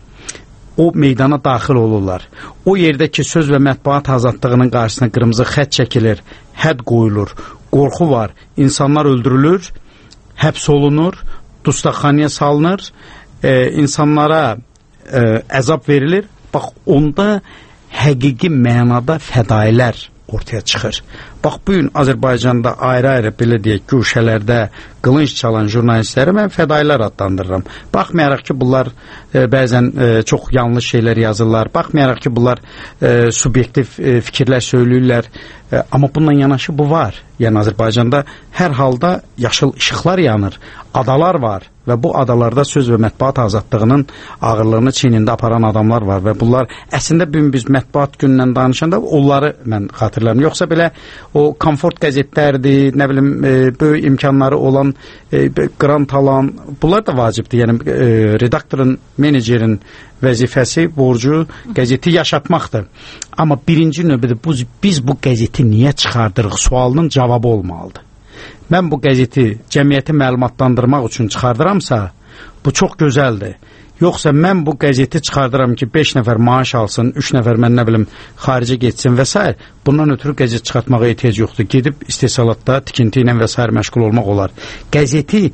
o meydana daxil olurlar. O yerdəki söz və mətbuat azadlığının qarşısına qırmızı xətt çəkilir, hədd qoyulur, qorxu var, insanlar öldürülür, həbs olunur, dustaqxanaya salınır, insanlara əzab verilir. Bax, onda həqiqi mənada fədailər ortaya çıxır. Bax, bugün Azərbaycanda ayrı-ayrı, belə deyək, güşələrdə qılınc çalan jurnalistləri mən fədailər adlandırıram. Baxmayaraq ki, bunlar bəzən çox yanlış şeylər yazırlar, baxmayaraq ki, bunlar subyektiv fikirlər söyləyirlər, amma bununla yanaşı bu var. Yəni, Azərbaycanda hər halda yaşıl işıqlar yanır, adalar var və bu adalarda söz və mətbuat azadlığının ağırlığını çiynində aparan adamlar var və bunlar əslində bugün biz mətbuat günündən danışanda onları mən xatırlarım. Yoxsa belə o komfort qəzetlərdir, nə bilim, böyük imkanları olan, qrant alan, bunlar da vacibdir. Yəni, redaktorun, menecerin vəzifəsi, borcu qəzeti yaşatmaqdır. Amma birinci növbədə biz bu qəzeti niyə çıxardırıq sualının cavabı olmalıdır. Mən bu qəzeti cəmiyyəti məlumatlandırmaq üçün çıxardıramsa, bu çox gözəldir. Yoxsa mən bu qəzeti çıxardıram ki, 5 nəfər maaş alsın, 3 nəfər mən nə bilim xaricə getsin və s. Bundan ötürü qəzet çıxartmağa ehtiyac yoxdur. Gedib istehsalatda, tikinti ilə və s. məşğul olmaq olar. Qəzeti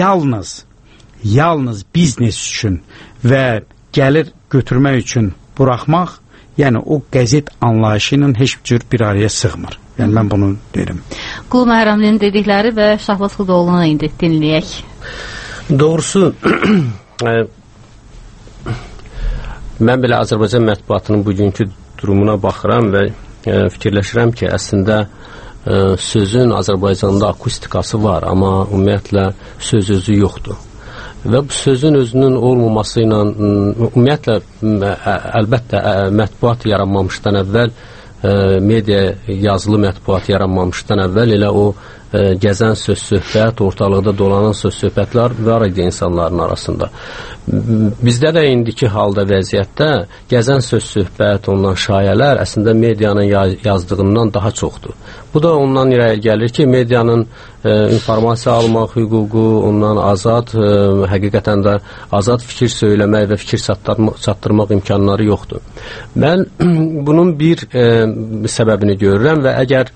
yalnız biznes üçün və gəlir götürmək üçün buraxmaq, yəni o qəzet anlayışı ilə heç cür bir araya sığmır. Yəni mən bunu deyirəm. Qulu Məhrəmlinin dedikləri və Şahbaz Xuldoğlu'nu indi dinləyək. Doğrusu mən belə Azərbaycan mətbuatının bugünkü durumuna baxıram və fikirləşirəm ki, əslində sözün Azərbaycanda akustikası var, amma ümumiyyətlə söz özü yoxdur. Və bu sözün özünün olmaması ilə ümumiyyətlə əlbəttə mətbuat yaranmamışdan əvvəl media yazılı mətbuat yaranmamışdan əvvəl elə o gəzən söz-söhbət, ortalıqda dolanan söz-söhbətlər var idi insanların arasında. Bizdə də indiki halda vəziyyətdə gəzən söz-söhbət, ondan şayələr əslində medianın yazdığından daha çoxdur. Bu da ondan irəli gəlir ki, medianın informasiya almaq hüququ, ondan azad, həqiqətən də azad fikir söyləmək və fikir çatdırmaq imkanları yoxdur. Mən bunun bir səbəbini görürəm və əgər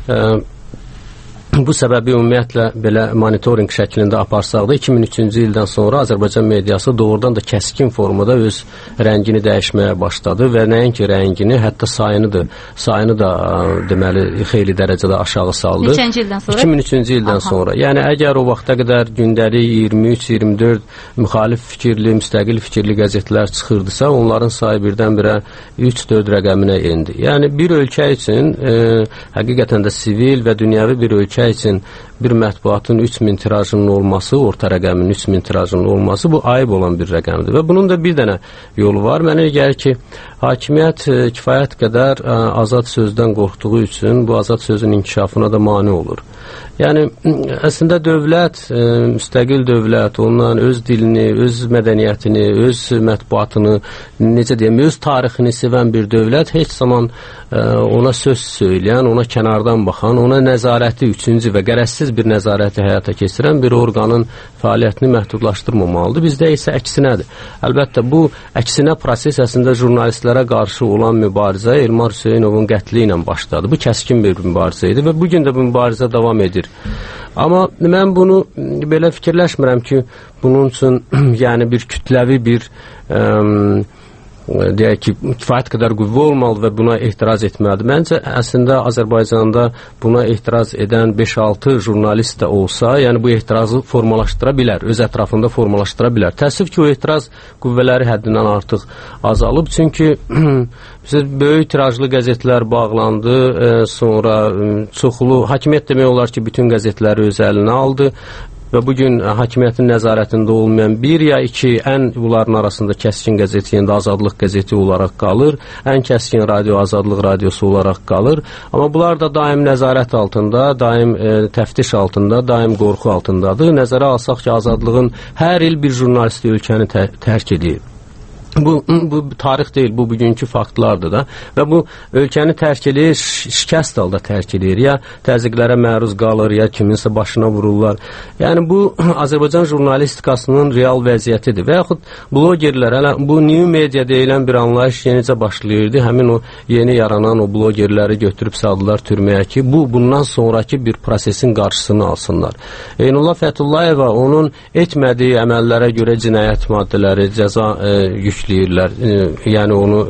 bu səbəbi ümumiyyətlə belə monitoring şəklində aparsaq da 2003-cü ildən sonra Azərbaycan mediası doğrudan da kəskin formada öz rəngini dəyişməyə başladı və nəinki rəngini, hətta sayını da deməli xeyli dərəcədə aşağı saldı. Neçənci ildən sonra? 2003-cü ildən sonra. Yəni əgər o vaxta qədər gündəlik 23-24 müxalif fikirli, müstəqil fikirli qəzetlər çıxırdısa, onların sayı birdən-birə 3-4 rəqəminə endi. Yəni bir ölkə üçün həqiqətən də sivil və dünyəvi bir ölkə üçün bir mətbuatın 3000 tirajının olması, orta rəqəmin 3000 tirajının olması bu ayıb olan bir rəqəmdir və bunun da bir dənə yolu var. Mənə gəlir ki, hakimiyyət kifayət qədər azad sözdən qorxduğu üçün bu azad sözün inkişafına da mane olur. Yəni, əslində dövlət, müstəqil dövlət, ondan öz dilini, öz mədəniyyətini, öz mətbuatını, necə deyəm, öz tarixini sevən bir dövlət heç zaman ona söz söyləyən, ona kənardan baxan, ona nəzarəti, üçüncü və qərəzsiz bir nəzarəti həyata keçirən bir orqanın fəaliyyətini məhdudlaşdırmamalıdır. Bizdə isə əksinədir. Əlbəttə, bu əksinə proses əslində jurnalistlərə qarşı olan mübarizə Elmar Hüseynovun qətli ilə başladı. Bu kəskin bir mübarizə idi və bugün də bu mübarizə davam edir. Amma mən bunu belə fikirləşmirəm ki, bunun üçün yəni bir kütləvi bir deyək ki, kifayət qədər qüvvə olmalı və buna etiraz etməlidir. Məncə, əslində Azərbaycanda buna etiraz edən 5-6 jurnalist də olsa, yəni bu etirazı formalaşdıra bilər, öz ətrafında formalaşdıra bilər. Təəssüf ki, o etiraz qüvvələri həddindən artıq azalıb, çünki böyük tirajlı qəzetlər bağlandı, sonra çoxlu, hakimiyyət demək olar ki, bütün qəzetləri öz əlinə aldı və bugün hakimiyyətin nəzarətində olmayan bir ya iki ən bunların arasında kəskin qəzeti, yəni Azadlıq qəzeti olaraq qalır, ən kəskin radio Azadlıq radiosu olaraq qalır. Amma bunlar da daim nəzarət altında, daim təftiş altında, daim qorxu altındadır. Nəzərə alsaq ki, Azadlığın hər il bir jurnalisti ölkəni tərk edir. Bu tarix deyil, bu bugünkü faktlardır da və bu ölkəni tərk edir, şikəst halda tərk edir, ya təzyiqlərə məruz qalır, ya kiminsə başına vururlar. Yəni bu Azərbaycan jurnalistikasının real vəziyyətidir və yaxud blogerlər, hələ bu new media deyilən bir anlayış yenicə başlayırdı, həmin o yeni yaranan o blogerləri götürüb saldılar türməyə ki, bundan sonraki bir prosesin qarşısını alsınlar. Eynullah Fətullayeva onun etmədiyi əməllərə görə cinayət maddələri, cəza yükləyirlər, yəni onu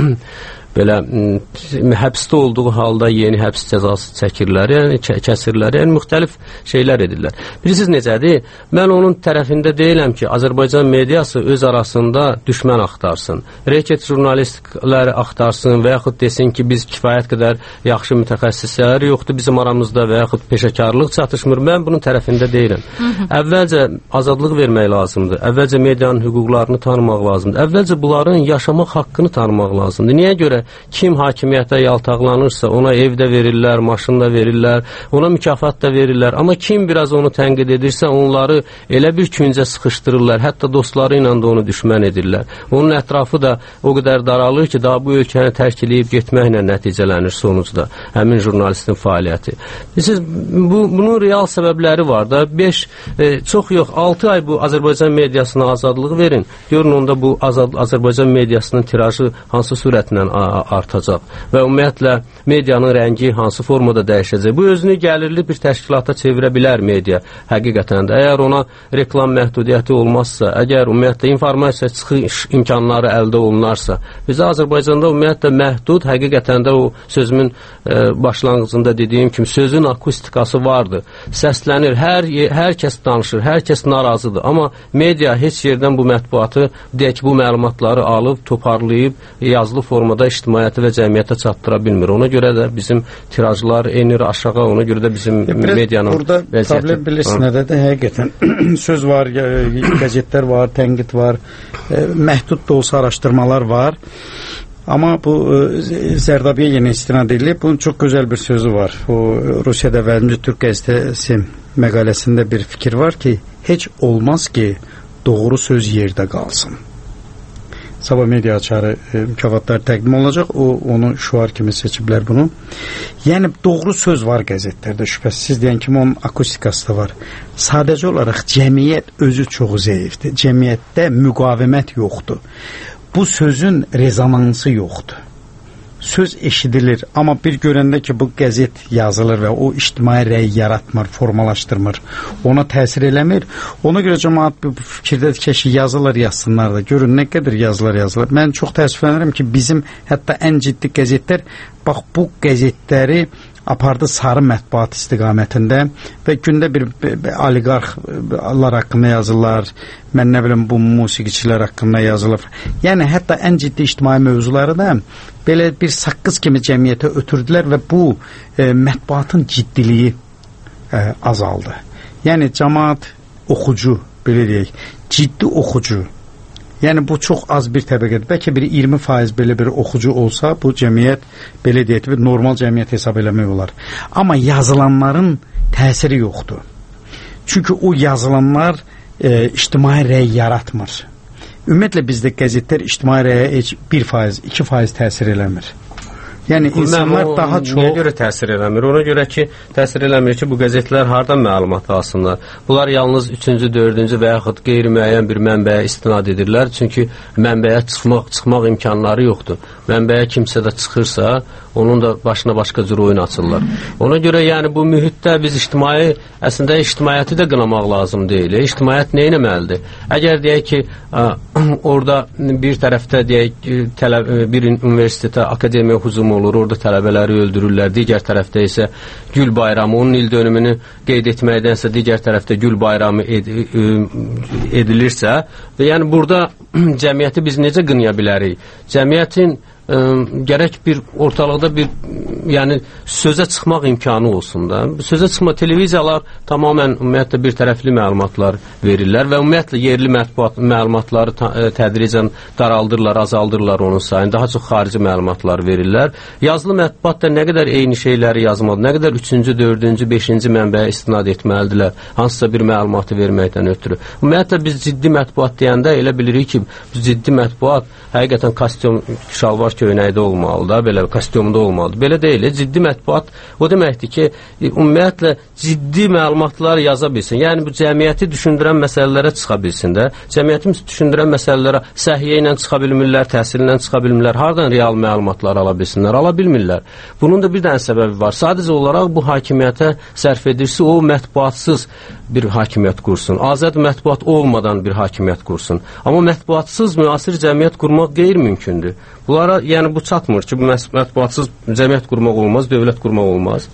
belə həbsdə olduğu halda yeni həbs cəzası çəkirlər, yəni kəsirlər, yəni müxtəlif şeylər edirlər. Bilirsiniz necədir? Mən onun tərəfində deyiləm ki, Azərbaycan mediası öz arasında düşmən axtarsın, reket jurnalistləri axtarsın və yaxud desin ki, biz kifayət qədər yaxşı mütəxəssislər yoxdur bizim aramızda və yaxud peşəkarlıq çatışmır. Mən bunun tərəfində deyiləm. Əvvəlcə azadlıq vermək lazımdır, əvvəlcə medianın hüquqlarını tanımaq lazımdır, əvvəlcə bunların yaşamaq haqqını tanımaq lazımdır. Niyə görə kim hakimiyyətə yaltaqlanırsa ona ev də verirlər, maşın da verirlər, ona mükafat da verirlər. Amma kim biraz onu tənqid edirsə onları elə bir küncə sıxışdırırlar, hətta dostları ilə də onu düşmən edirlər. Onun ətrafı da o qədər daralır ki, daha bu ölkəni tərk edib getməklə nəticələnir sonucda həmin jurnalistin fəaliyyəti. Siz bunun real səbəbləri var da, çox yox, 6 ay bu Azərbaycan mediasına azadlıq verin, görün onda bu Azərbaycan mediasının tirajı hansı sürətlə artacaq və ümumiyyətlə medianın rəngi hansı formada dəyişəcək. Bu özünü gəlirli bir təşkilata çevirə bilər media həqiqətən də. Əgər ona reklam məhdudiyyəti olmazsa, əgər ümumiyyətlə informasiya çıxış imkanları əldə olunarsa, bizə Azərbaycanda ümumiyyətlə məhdud, həqiqətən də o sözümün başlanğıcında dediyim kimi sözün akustikası vardır. Səslənir, hər kəs danışır, hər kəs narazıdır. Amma media heç yerdən bu mətbuatı, deyək ki, bu məlumatları alıb, toparlayıb, yazılı formada ictimaiyyətə və cəmiyyətə çatdıra bilmir. Ona görə də bizim tirajlar enir aşağı, ona görə də bizim medianın burada vəziyyəti. Burada problem bilirsiniz nədir? Həqiqətən söz var, qəzetlər var, tənqid var, məhdud da olsa araşdırmalar var. Amma bu Zərdabiyə yenə istinad edilib. Bunun çox gözəl bir sözü var. O Rusiyada Vəlimci Türk qəzetəsi məqaləsində bir fikir var ki, heç olmaz ki, doğru söz yerdə qalsın. Sabah media açarı mükafatlar təqdim olunacaq. Onu şuar kimi seçiblər bunu. Yəni doğru söz var qəzetlərdə şübhəsiz deyən kimi onun akustikası da var. Sadəcə olaraq cəmiyyət özü çox zəifdir. Cəmiyyətdə müqavimət yoxdur. Bu sözün rezonansı yoxdur. Söz eşidilir, amma bir görəndə ki, bu qəzet yazılır və o ictimai rəy yaratmır, formalaşdırmır, ona təsir eləmir. Ona görə cəmaət bu fikirdədir ki, yazılar yazsınlar da. Görün, nə qədər yazılar yazılır. Mən çox təəssüflənirəm ki, bizim hətta ən ciddi qəzetlər, bax, bu qəzetləri apardı sarı mətbuat istiqamətində və gündə bir oliqarxlar haqqında yazırlar, mən nə bilim bu musiqiçilər haqqında yazılır. Yəni hətta ən ciddi ictimai mövzuları da belə bir saqqız kimi cəmiyyətə ötürdülər və bu mətbuatın ciddiliyi azaldı. Yəni cəmaət oxucu, belə deyək, ciddi oxucu. Yəni bu çox az bir təbəqədir. Bəlkə bir 20% belə bir oxucu olsa, bu cəmiyyət belə deyək, bir normal cəmiyyət hesab eləmək olar. Amma yazılanların təsiri yoxdur. Çünki o yazılanlar ictimai rəy yaratmır. Ümumiyyətlə bizdə qəzetlər ictimai rəyə heç 1%, 2% təsir eləmir. Yəni insanlar daha çox... Niyə görə təsir eləmir? Ona görə ki, təsir eləmir ki, bu qəzetlər hardan məlumat alsınlar? Bunlar yalnız 3-cü, 4-cü və yaxud qeyri-müəyyən bir mənbəyə istinad edirlər. Çünki mənbəyə çıxmaq imkanları yoxdur. Mənbəyə kimsə də çıxırsa, onun da başına başqa cür oyun açırlar. Ona görə yəni bu mühitdə biz əslində ictimaiyyəti də qınamaq lazım deyil. İctimaiyyət nə etməlidir? Əgər deyək ki, orada bir tərəfdə deyək bir universitetə akademiya hücumu olur, orada tələbələri öldürürlər. Digər tərəfdə isə Gül bayramı, onun il dönümünü qeyd etməkdənsə digər tərəfdə Gül bayramı edilirsə, və yəni burada cəmiyyəti biz necə qınaya bilərik? Cəmiyyətin gərək bir ortalıqda bir yəni sözə çıxmaq imkanı olsun da. Sözə çıxma televiziyalar tamamilə ümumiyyətlə bir tərəfli məlumatlar verirlər və ümumiyyətlə yerli məlumatları tədricən daraldırlar, azaldırlar onun sayını. Daha çox xarici məlumatlar verirlər. Yazılı mətbuat da nə qədər eyni şeyləri yazmalı, nə qədər 3-cü, 4-cü, 5-ci mənbəyə istinad etməlidirlər, hansısa bir məlumatı verməkdən ötürü. Ümumiyyətlə biz ciddi mətbuat deyəndə elə bilirik ki, ciddi mətbuat həqiqətən kostyum, şalvar köynəkdə olmalıdır, belə kostyumda olmalıdır. Belə deyil, ciddi mətbuat o deməkdir ki, ümumiyyətlə ciddi məlumatlar yaza bilsin. Yəni bu cəmiyyəti düşündürən məsələlərə çıxa bilsin də. Cəmiyyəti düşündürən məsələlərə səhiyyə ilə çıxa bilmirlər, təhsillə çıxa bilmirlər, hardan real məlumatlar ala bilsinlər, ala bilmirlər. Bunun da bir dənə səbəbi var. Sadəcə olaraq bu hakimiyyətə sərf edirsə, o mətbuatsız bir hakimiyyət qursun. Azad mətbuat olmadan bir hakimiyyət qursun. Amma mətbuatsız müasir cəmiyyət qurmaq qeyri-mümkündür. Bunlara yəni bu çatmır ki, bu mətbuatsız cəmiyyət qurmaq olmaz, dövlət qurmaq olmaz.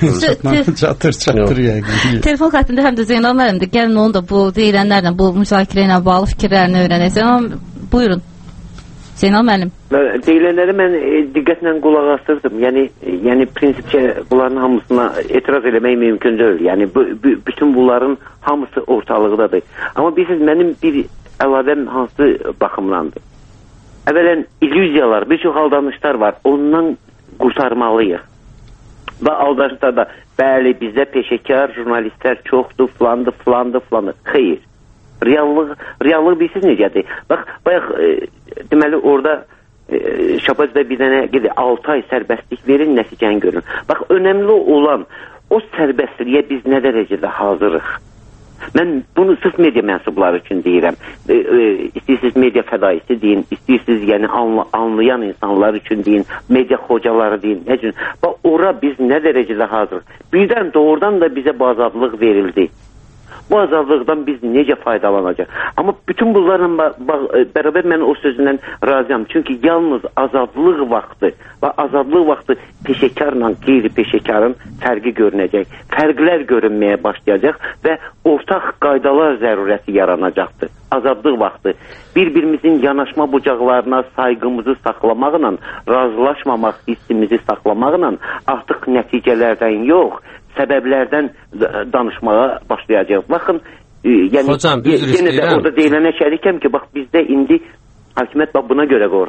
Çatır yəqin. Telefon xəttində həm də Zeynal müəllimdir. Gəlin onu da bu deyilənlərlə, bu müzakirə ilə bağlı fikirlərini öyrənək. Zeynal, buyurun. Zeynal müəllim. Deyilənləri mən diqqətlə qulaq asırdım. Yəni prinsipcə bunların hamısına etiraz eləmək mümkün deyil. Yəni bütün bunların hamısı ortalıqdadır. Amma bilirsiniz, mənim bir əlavəm hansı baxımlandır? Əvvələn illüziyalar, bir çox aldanışlar var. Ondan qurtarmalıyıq. Və aldanışlarda bəli, bizdə peşəkar jurnalistlər çoxdur, filandır. Xeyr. Reallıq bilirsiniz necədir? Bax, bayaq deməli orada Şapazda bir dənə 6 ay sərbəstlik verin, nəticəni görün. Bax, önəmli olan o sərbəstliyə biz nə dərəcədə hazırıq? Mən bunu sırf media mənsubları üçün deyirəm. İstəyirsiniz media fədaisi deyin, istəyirsiniz yəni anlayan insanlar üçün deyin, media xocaları deyin. Nə üçün? Bax, ora biz nə dərəcədə hazırıq? Birdən doğrudan da bizə bu azadlıq verildi. Bu azadlıqdan biz necə faydalanacaq? Amma bütün bunlarla bərabər mən o sözündən razıyam. Çünki yalnız azadlıq vaxtı və azadlıq vaxtı peşəkarla qeyri-peşəkarın fərqi görünəcək. Fərqlər görünməyə başlayacaq və ortaq qaydalar zərurəti yaranacaqdır. Azadlıq vaxtı bir-birimizin yanaşma bucaqlarına sayğımızı saxlamaqla, razılaşmamaq hissimizi saxlamaqla artıq nəticələrdən yox, səbəblərdən danışmağa başlayacaq. Baxın, yəni yenə də orada deyilənə şərikəm ki, bax bizdə indi hakimiyyət buna görə qorxur.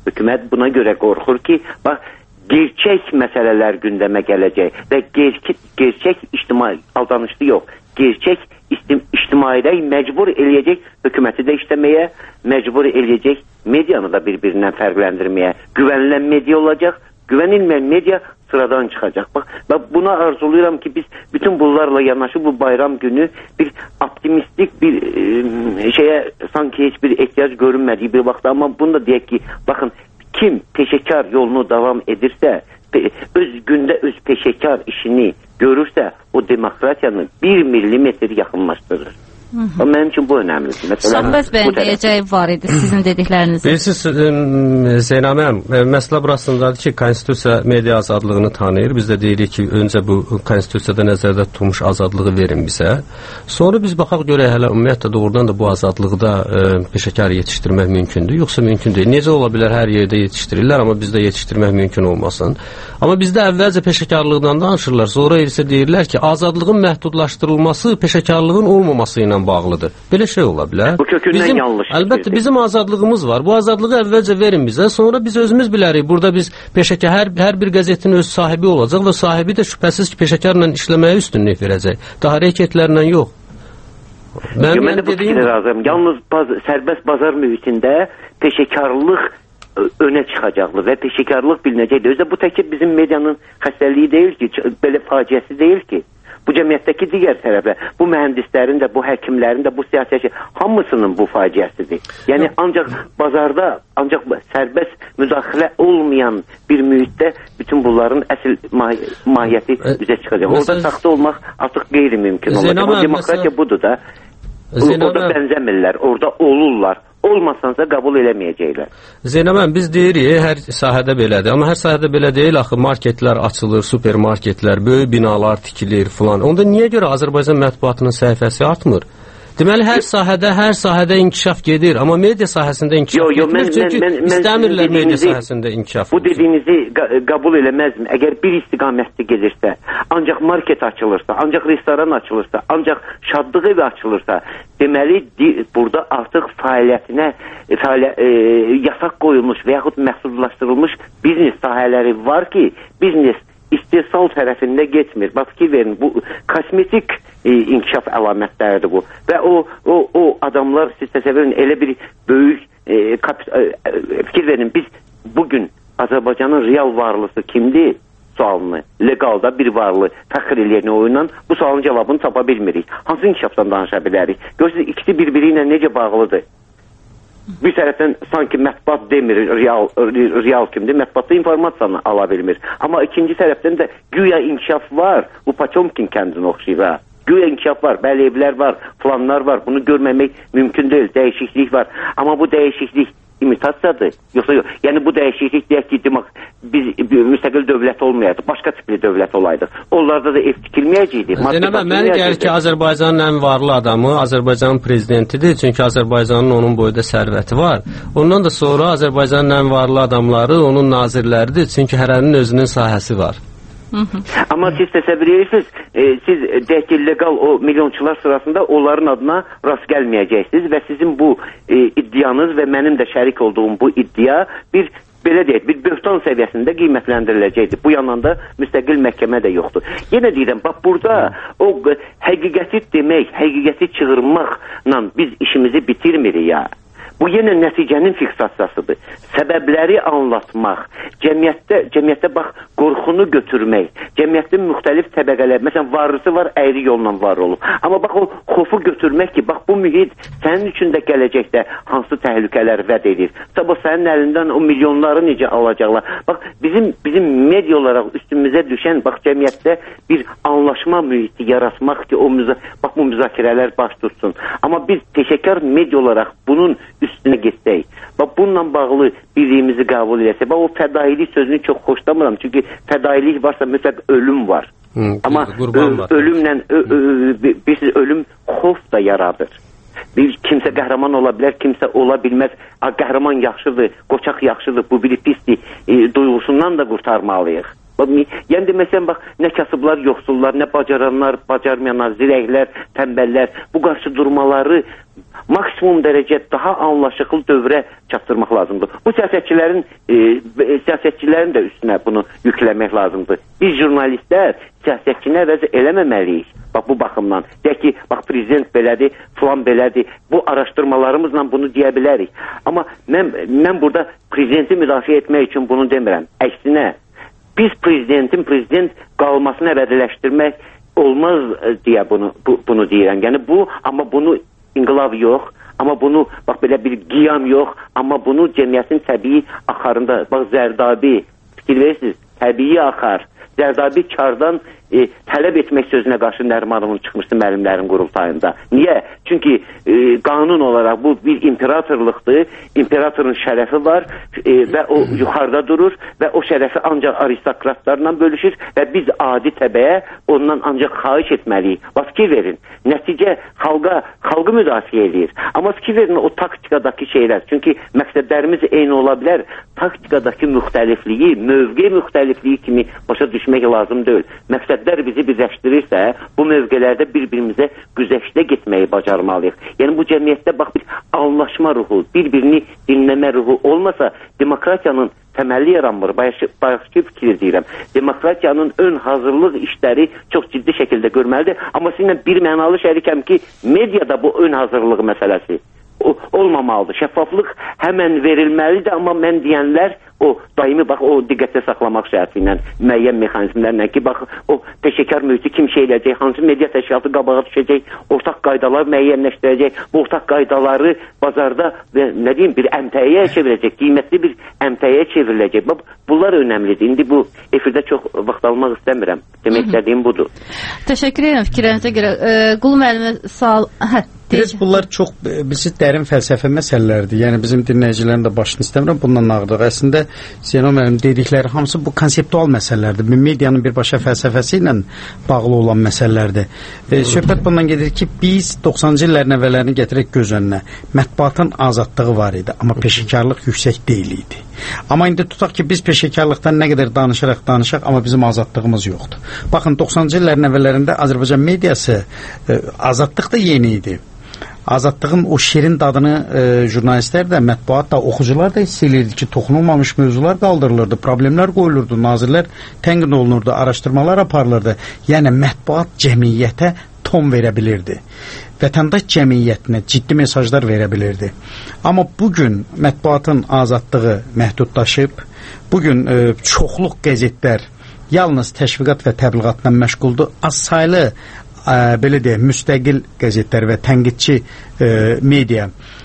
Hökumət buna görə qorxur ki, bax, gerçək məsələlər gündəmə gələcək və gerçək ictimai aldanışlı yox, gerçək ictimailik məcbur eləyəcək hökuməti də işləməyə, məcbur eləyəcək medianı da bir-birindən fərqləndirməyə. Güvənilən media olacaq, güvənilməyən media sıradan çıxacaq. Bax, buna arzulayıram ki, biz bütün bunlarla yanaşı bu bayram günü bir optimistik bir şeyə sanki heç bir ehtiyac görünmədiyi bir vaxtda, amma bunu da deyək ki, baxın, kim peşəkar yolunu davam edirsə, öz gündə öz peşəkar işini görürsə, o demokratiyanı 1 millimetr yaxınlaşdırır. Mənim üçün bu önəmlidir. Şahbəz bəyin deyəcəyi var idi sizin dedikləriniz. Bilirsiniz, Zeynəb müəllim, məsələ burasındadır ki, konstitusiya media azadlığını tanıyır. Biz də deyirik ki, öncə bu konstitusiyada nəzərdə tutulmuş azadlığı verin bizə. Sonra biz baxaq görək hələ ümumiyyətlə doğrudan da bu azadlıqda peşəkar yetişdirmək mümkündür, yoxsa mümkün deyil. Necə ola bilər hər yerdə yetişdirirlər, amma bizdə yetişdirmək mümkün olmasın. Amma bizdə əvvəlcə peşəkarlıqdan danışırlar, sonra isə deyirlər ki, azadlığın məhdudlaşdırılması peşəkarlığın olmaması ilə bağlıdır. Belə şey ola bilər. Bu kökündən yanlış. Əlbəttə bizim azadlığımız var. Bu azadlığı əvvəlcə verin bizə, sonra biz özümüz bilərik. Burada biz peşəkar hər bir qəzetin öz sahibi olacaq və sahibi də şübhəsiz ki, peşəkarla işləməyə üstünlük verəcək. Daha hərəkətlərlə yox. Mən dediyim razıyam. Yalnız sərbəst bazar mühitində peşəkarlıq önə çıxacaqlı və peşəkarlıq bilinəcəkdir. Özdə bu təkcə bizim medianın xəstəliyi deyil ki, belə faciəsi deyil ki. Bu cəmiyyətdəki digər tərəfə, bu mühəndislərin də, bu həkimlərin də, bu siyasətçi hamısının bu faciəsidir. Yəni ancaq bazarda, ancaq sərbəst müdaxilə olmayan bir mühitdə bütün bunların əsl mahiyyəti üzə çıxacaq. Orada saxta olmaq artıq qeyri-mümkün olacaq. Amma demokratiya budur da. Orada bənzəmirlər, orada olurlar. Olmasansa qəbul eləməyəcəklər. Zeynəb, biz deyirik, hər sahədə belədir. Amma hər sahədə belə deyil, axı marketlər açılır, supermarketlər, böyük binalar tikilir filan. Onda niyə görə Azərbaycan mətbuatının səhifəsi artmır? Deməli, hər sahədə inkişaf gedir, amma media sahəsində inkişaf getmir, çünki istəmirlər media sahəsində inkişaf. Bu dediyinizi qəbul eləməzmi? Əgər bir istiqamətli gedirsə, ancaq market açılırsa, ancaq restoran açılırsa, ancaq şadlıq evi açılırsa, deməli, burada artıq fəaliyyətinə yasaq qoyulmuş və yaxud məhsullaşdırılmış biznes sahələri var ki, biznes istehsal tərəfində getmir. Bax, fikir verin, bu kosmetik inkişaf əlamətləridir bu. Və o adamlar, siz təsəvvür edin, elə bir böyük fikir verin, biz bugün Azərbaycanın real varlısı kimdir? Sualını, legalda bir varlı təxir eləyən oyundan bu sualın cavabını tapa bilmirik. Hansı inkişafdan danışa bilərik? Görürsünüz, ikisi birbiri ilə necə bağlıdır? Bir tərəfdən sanki mətbuat demir, real kimdir, mətbuatda informasiyanı ala bilmir. Amma ikinci tərəfdən də güya inkişaf var, bu Poçomkin kəndini oxşayır ha. Güya inkişaf var, bəli evlər var, planlar var, bunu görməmək mümkün deyil, dəyişiklik var. Amma bu dəyişiklik imitasiyadır, yoxsa yox. Yəni bu dəyişiklik deyək ki, biz müstəqil dövlət olmayaydı, başqa tipli dövlət olaydıq. Onlarda da ev tikilməyəcəkdi. Zeynəb, mənə gəlir ki, Azərbaycanın ən varlı adamı Azərbaycanın prezidentidir, çünki Azərbaycanın onun boyda sərvəti var. Ondan da sonra Azərbaycanın ən varlı adamları onun nazirləridir, çünki hərənin özünün sahəsi var. Amma siz təsəvvür edirsiniz, siz deyək ki, legal o milyonçular sırasında onların adına rast gəlməyəcəksiniz və sizin bu iddianız və mənim də şərik olduğum bu iddia bir belə deyək, bir böhtan səviyyəsində qiymətləndiriləcəkdir. Bu yandan da müstəqil məhkəmə də yoxdur. Yenə deyirəm, bax burada o həqiqəti demək, həqiqəti çığırmaqla biz işimizi bitirmirik ya. Bu yenə nəticənin fiksasiyasıdır. Səbəbləri anlatmaq, cəmiyyətdə bax, qorxunu götürmək, cəmiyyətin müxtəlif təbəqələr, məsələn, varlısı var, əyri yolla var olub. Amma bax, o xofu götürmək ki, bax, bu mühit sənin üçün də gələcəkdə hansı təhlükələr vəd edir. Sabah sənin əlindən o milyonları necə alacaqlar. Bax, bizim media olaraq üstümüzə düşən, bax, cəmiyyətdə bir anlaşma mühiti yaratmaq ki, bax, bu müzakirələr baş tutsun. Amma biz peşəkar media olaraq bunun üstünə getsək. Bax, bununla bağlı birliyimizi qəbul edəsək. Bax, o fədailik sözünü çox xoşlamıram. Çünki fədailik varsa, məsələn, ölüm var. Amma ölümlə, bilirsiniz, ölüm xof da yaradır. Bir kimsə qəhrəman ola bilər, kimsə ola bilməz. Qəhrəman yaxşıdır, qoçaq yaxşıdır, bu biri pisdir. Duyğusundan da qurtarmalıyıq. Yəni deməsən bax, nə kasıblar, yoxsullar, nə bacaranlar, bacarmayanlar, zirəklər, tənbəllər bu qarşı durmaları maksimum dərəcə daha anlaşıqlı dövrə çatdırmaq lazımdır. Bu siyasətçilərin də üstünə bunu yükləmək lazımdır. Biz jurnalistlər siyasətçini əvəz eləməməliyik. Bax bu baxımdan. Deyək ki, bax prezident belədir, filan belədir. Bu araşdırmalarımızla bunu deyə bilərik. Amma mən burada prezidenti müdafiə etmək üçün bunu demirəm. Əksinə, biz prezidentin prezident qalmasını əbədiləşdirmək olmaz deyə bunu deyirəm. Yəni bu, amma bunu inqilab yox, amma bunu bax belə bir qiyam yox, amma bunu cəmiyyətin təbii axarında, bax Zərdabi, fikir verirsiniz, təbii axar. Zərdabi kardan tələb etmək sözünə qarşı Nərimanovun çıxmışdı müəllimlərin qurultayında. Niyə? Çünki qanun olaraq bu bir imperatorluqdur, imperatorun şərəfi var və o yuxarıda durur və o şərəfi ancaq aristokratlarla bölüşür və biz adi təbəyə ondan ancaq xahiş etməliyik. Bax fikir verin, nəticə xalqı müdafiə edir. Amma fikir verin o taktikadakı şeylər, çünki məqsədlərimiz eyni ola bilər, taktikadakı müxtəlifliyi, mövqe müxtəlifliyi kimi başa düşmək lazım deyil. Məqsədlər bizi birləşdirirsə, bu mövqelərdə bir-birimizə güzəştə getməyi bacarmalıyıq. Yəni bu cəmiyyətdə bax bir anlaşma ruhu, bir-birini dinləmə ruhu olmasa, demokratiyanın təməli yaranmır. Bayaqki fikir deyirəm. Demokratiyanın ön hazırlıq işləri çox ciddi şəkildə görməlidir. Amma sizinlə bir mənalı şərikəm ki, mediada bu ön hazırlıq məsələsi olmamalıdır. Şəffaflıq həmən verilməlidir, amma mən deyənlər o daimi bax o diqqətə saxlamaq şərti ilə müəyyən mexanizmlərlə ki, bax o peşəkar mühiti kim şey eləyəcək, hansı media təşkilatı qabağa düşəcək, ortaq qaydalar müəyyənləşdirəcək, bu ortaq qaydaları bazarda və nə deyim bir əmtəyə çevirəcək, qiymətli bir əmtəyə çevriləcək. Bunlar önəmlidir. İndi bu efirdə çox vaxt almaq istəmirəm. Demək istədiyim budur. Təşəkkür edirəm fikirlərinizə görə. Qulu müəllimə sual. Biz bunlar çox bizi dərin fəlsəfi məsələlərdir. Yəni bizim dinləyicilərin də başını istəmirəm bundan ağrıdıq. Əslində Zeynal müəllim dedikləri hamısı bu konseptual məsələlərdir. Medianın birbaşa fəlsəfəsi ilə bağlı olan məsələlərdir. Söhbət bundan gedir ki, biz 90-cı illərin əvvəllərini gətirək göz önünə. Mətbuatın azadlığı var idi, amma peşəkarlıq yüksək deyil idi. Amma indi tutaq ki, biz peşəkarlıqdan nə qədər danışaq, amma bizim azadlığımız yoxdur. Baxın, 90-cı illərin əvvəllərində Azərbaycan mediası azadlıq da yeni idi. Azadlığın o şirin dadını jurnalistlər də, mətbuat da, oxucular da hiss edirdi ki, toxunulmamış mövzular qaldırılırdı, problemlər qoyulurdu, nazirlər tənqid olunurdu, araşdırmalar aparılırdı. Yəni mətbuat cəmiyyətə ton verə bilirdi. Vətəndaş cəmiyyətinə ciddi mesajlar verə bilirdi. Amma bugün mətbuatın azadlığı məhdudlaşıb, bugün çoxluq qəzetlər yalnız təşviqat və təbliğatla məşğuldur. Az saylı belə deyək, müstəqil qəzetlər və tənqidçi media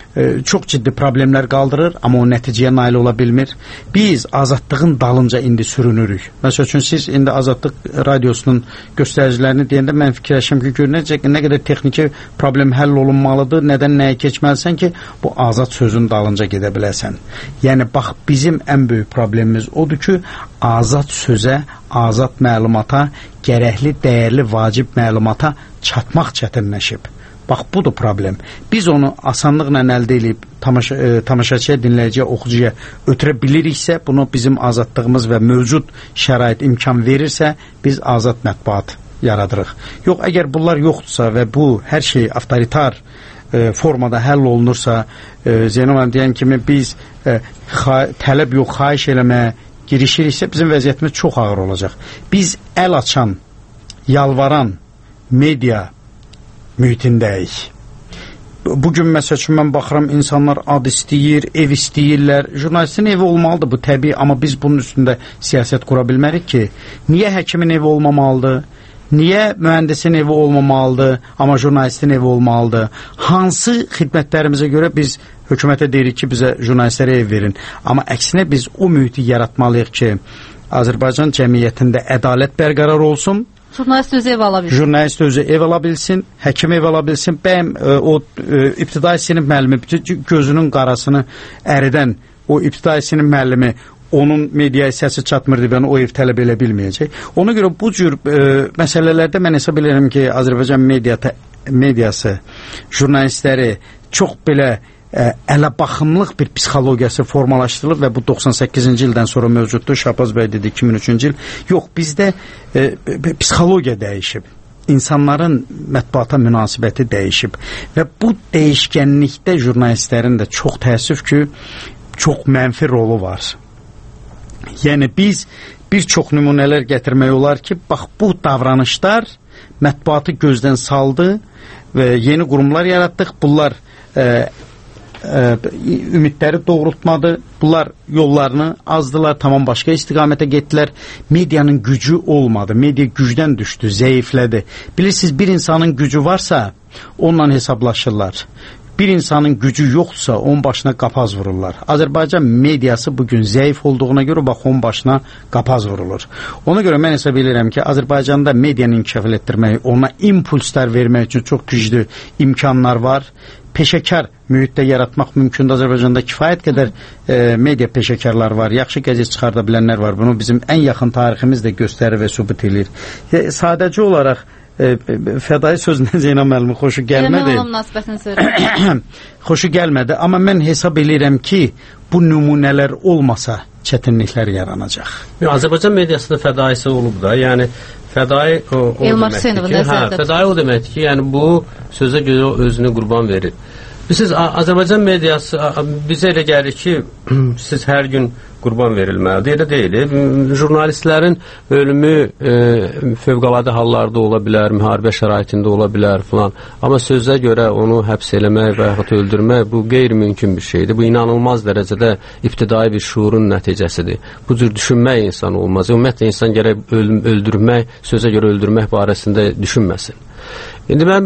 çox ciddi problemlər qaldırır, amma o nəticəyə nail ola bilmir. Biz azadlığın dalınca indi sürünürük. Məsəl üçün siz indi Azadlıq radiosunun göstəricilərini deyəndə mən fikirləşim ki, görünəcək nə qədər texniki problem həll olunmalıdır, nədən nəyə keçməlisən ki, bu azad sözün dalınca gedə biləsən. Yəni bax, bizim ən böyük problemimiz odur ki, azad sözə, azad məlumata, gərəkli, dəyərli, vacib məlumata çatmaq çətinləşib. Bax, budur problem. Biz onu asanlıqla əldə edib tamaşaçıya, dinləyiciyə, oxucuya ötürə biliriksə, bunu bizim azadlığımız və mövcud şərait imkan verirsə, biz azad mətbuat yaradırıq. Yox, əgər bunlar yoxdursa və bu hər şey avtoritar formada həll olunursa, Zeynal müəllim deyən kimi biz tələb yox, xahiş eləməyə girişiriksə, bizim vəziyyətimiz çox ağır olacaq. Biz əl açan, yalvaran media mühitindəyik. Bugün məsəl üçün mən baxıram, insanlar ad istəyir, ev istəyirlər. Jurnalistin evi olmalıdır, bu təbii, amma biz bunun üstündə siyasət qura bilmərik ki, niyə həkimin evi olmamalıdır? Niyə mühəndisin evi olmamalıdır, amma jurnalistin evi olmalıdır? Hansı xidmətlərimizə görə biz hökumətə deyirik ki, bizə jurnalistlərə ev verin? Amma əksinə biz o mühiti yaratmalıyıq ki, Azərbaycan cəmiyyətində ədalət bərqərar olsun. Jurnalist özü ev ala bilsin. Jurnalist özü ev ala bilsin, həkim ev ala bilsin. Bəyəm o ibtidai sinif müəllimi gözünün qarasını əridən o ibtidai sinif müəllimi onun mediaya səsi çatmırdı və o ev tələb elə bilməyəcək. Ona görə bu cür məsələlərdə mən hesab edirəm ki, Azərbaycan mediası jurnalistləri çox belə ələbaxımlıq bir psixologiyası formalaşdırılıb və bu 98-ci ildən sonra mövcuddur. Şahbaz bəy dedi 2003-cü il. Yox, bizdə psixologiya dəyişib. İnsanların mətbuata münasibəti dəyişib və bu dəyişkənlikdə jurnalistlərin də çox təəssüf ki, çox mənfi rolu var. Yəni biz bir çox nümunələr gətirmək olar ki, bax bu davranışlar mətbuatı gözdən saldı və yeni qurumlar yaratdıq. Bunlar ümidləri doğrultmadı. Bunlar yollarını azdılar, tamam başqa istiqamətə getdilər. Medianın gücü olmadı. Media gücdən düşdü, zəiflədi. Bilirsiniz, bir insanın gücü varsa onunla hesablaşırlar. Bir insanın gücü yoxdursa onun başına qapaz vururlar. Azərbaycan mediası bugün zəif olduğuna görə bax onun başına qapaz vurulur. Ona görə mən hesab edirəm ki, Azərbaycanda medianı inkişaf etdirmək, ona impulslar vermək üçün çox güclü imkanlar var. Peşəkar mühitdə yaratmaq mümkündür. Azərbaycanda kifayət qədər media peşəkarlar var, yaxşı qəzet çıxarda bilənlər var. Bunu bizim ən yaxın tariximiz də göstərir və sübut edir. Sadəcə olaraq fədai sözündən Zeynəb müəllimə xoşu gəlmədi. Xoşu gəlmədi, amma mən hesab edirəm ki, bu nümunələr olmasa çətinliklər yaranacaq. Azərbaycan mediasında fədaisi olub da, yəni fədai o deməkdir ki, yəni bu sözə görə özünü qurban verir. Siz Azərbaycan mediası bizə elə gəlir ki, siz hər gün qurban verilməlidir. Elə deyil. Jurnalistlərin ölümü fövqəladə hallarda ola bilər, müharibə şəraitində ola bilər filan. Amma sözə görə onu həbs eləmək və yaxud öldürmək bu qeyri-mümkün bir şeydir. Bu inanılmaz dərəcədə ibtidai bir şuurun nəticəsidir. Bu cür düşünmək insan olmaz. Ümumiyyətlə insan gərək öldürmək, sözə görə öldürmək barəsində düşünməsin. İndi mən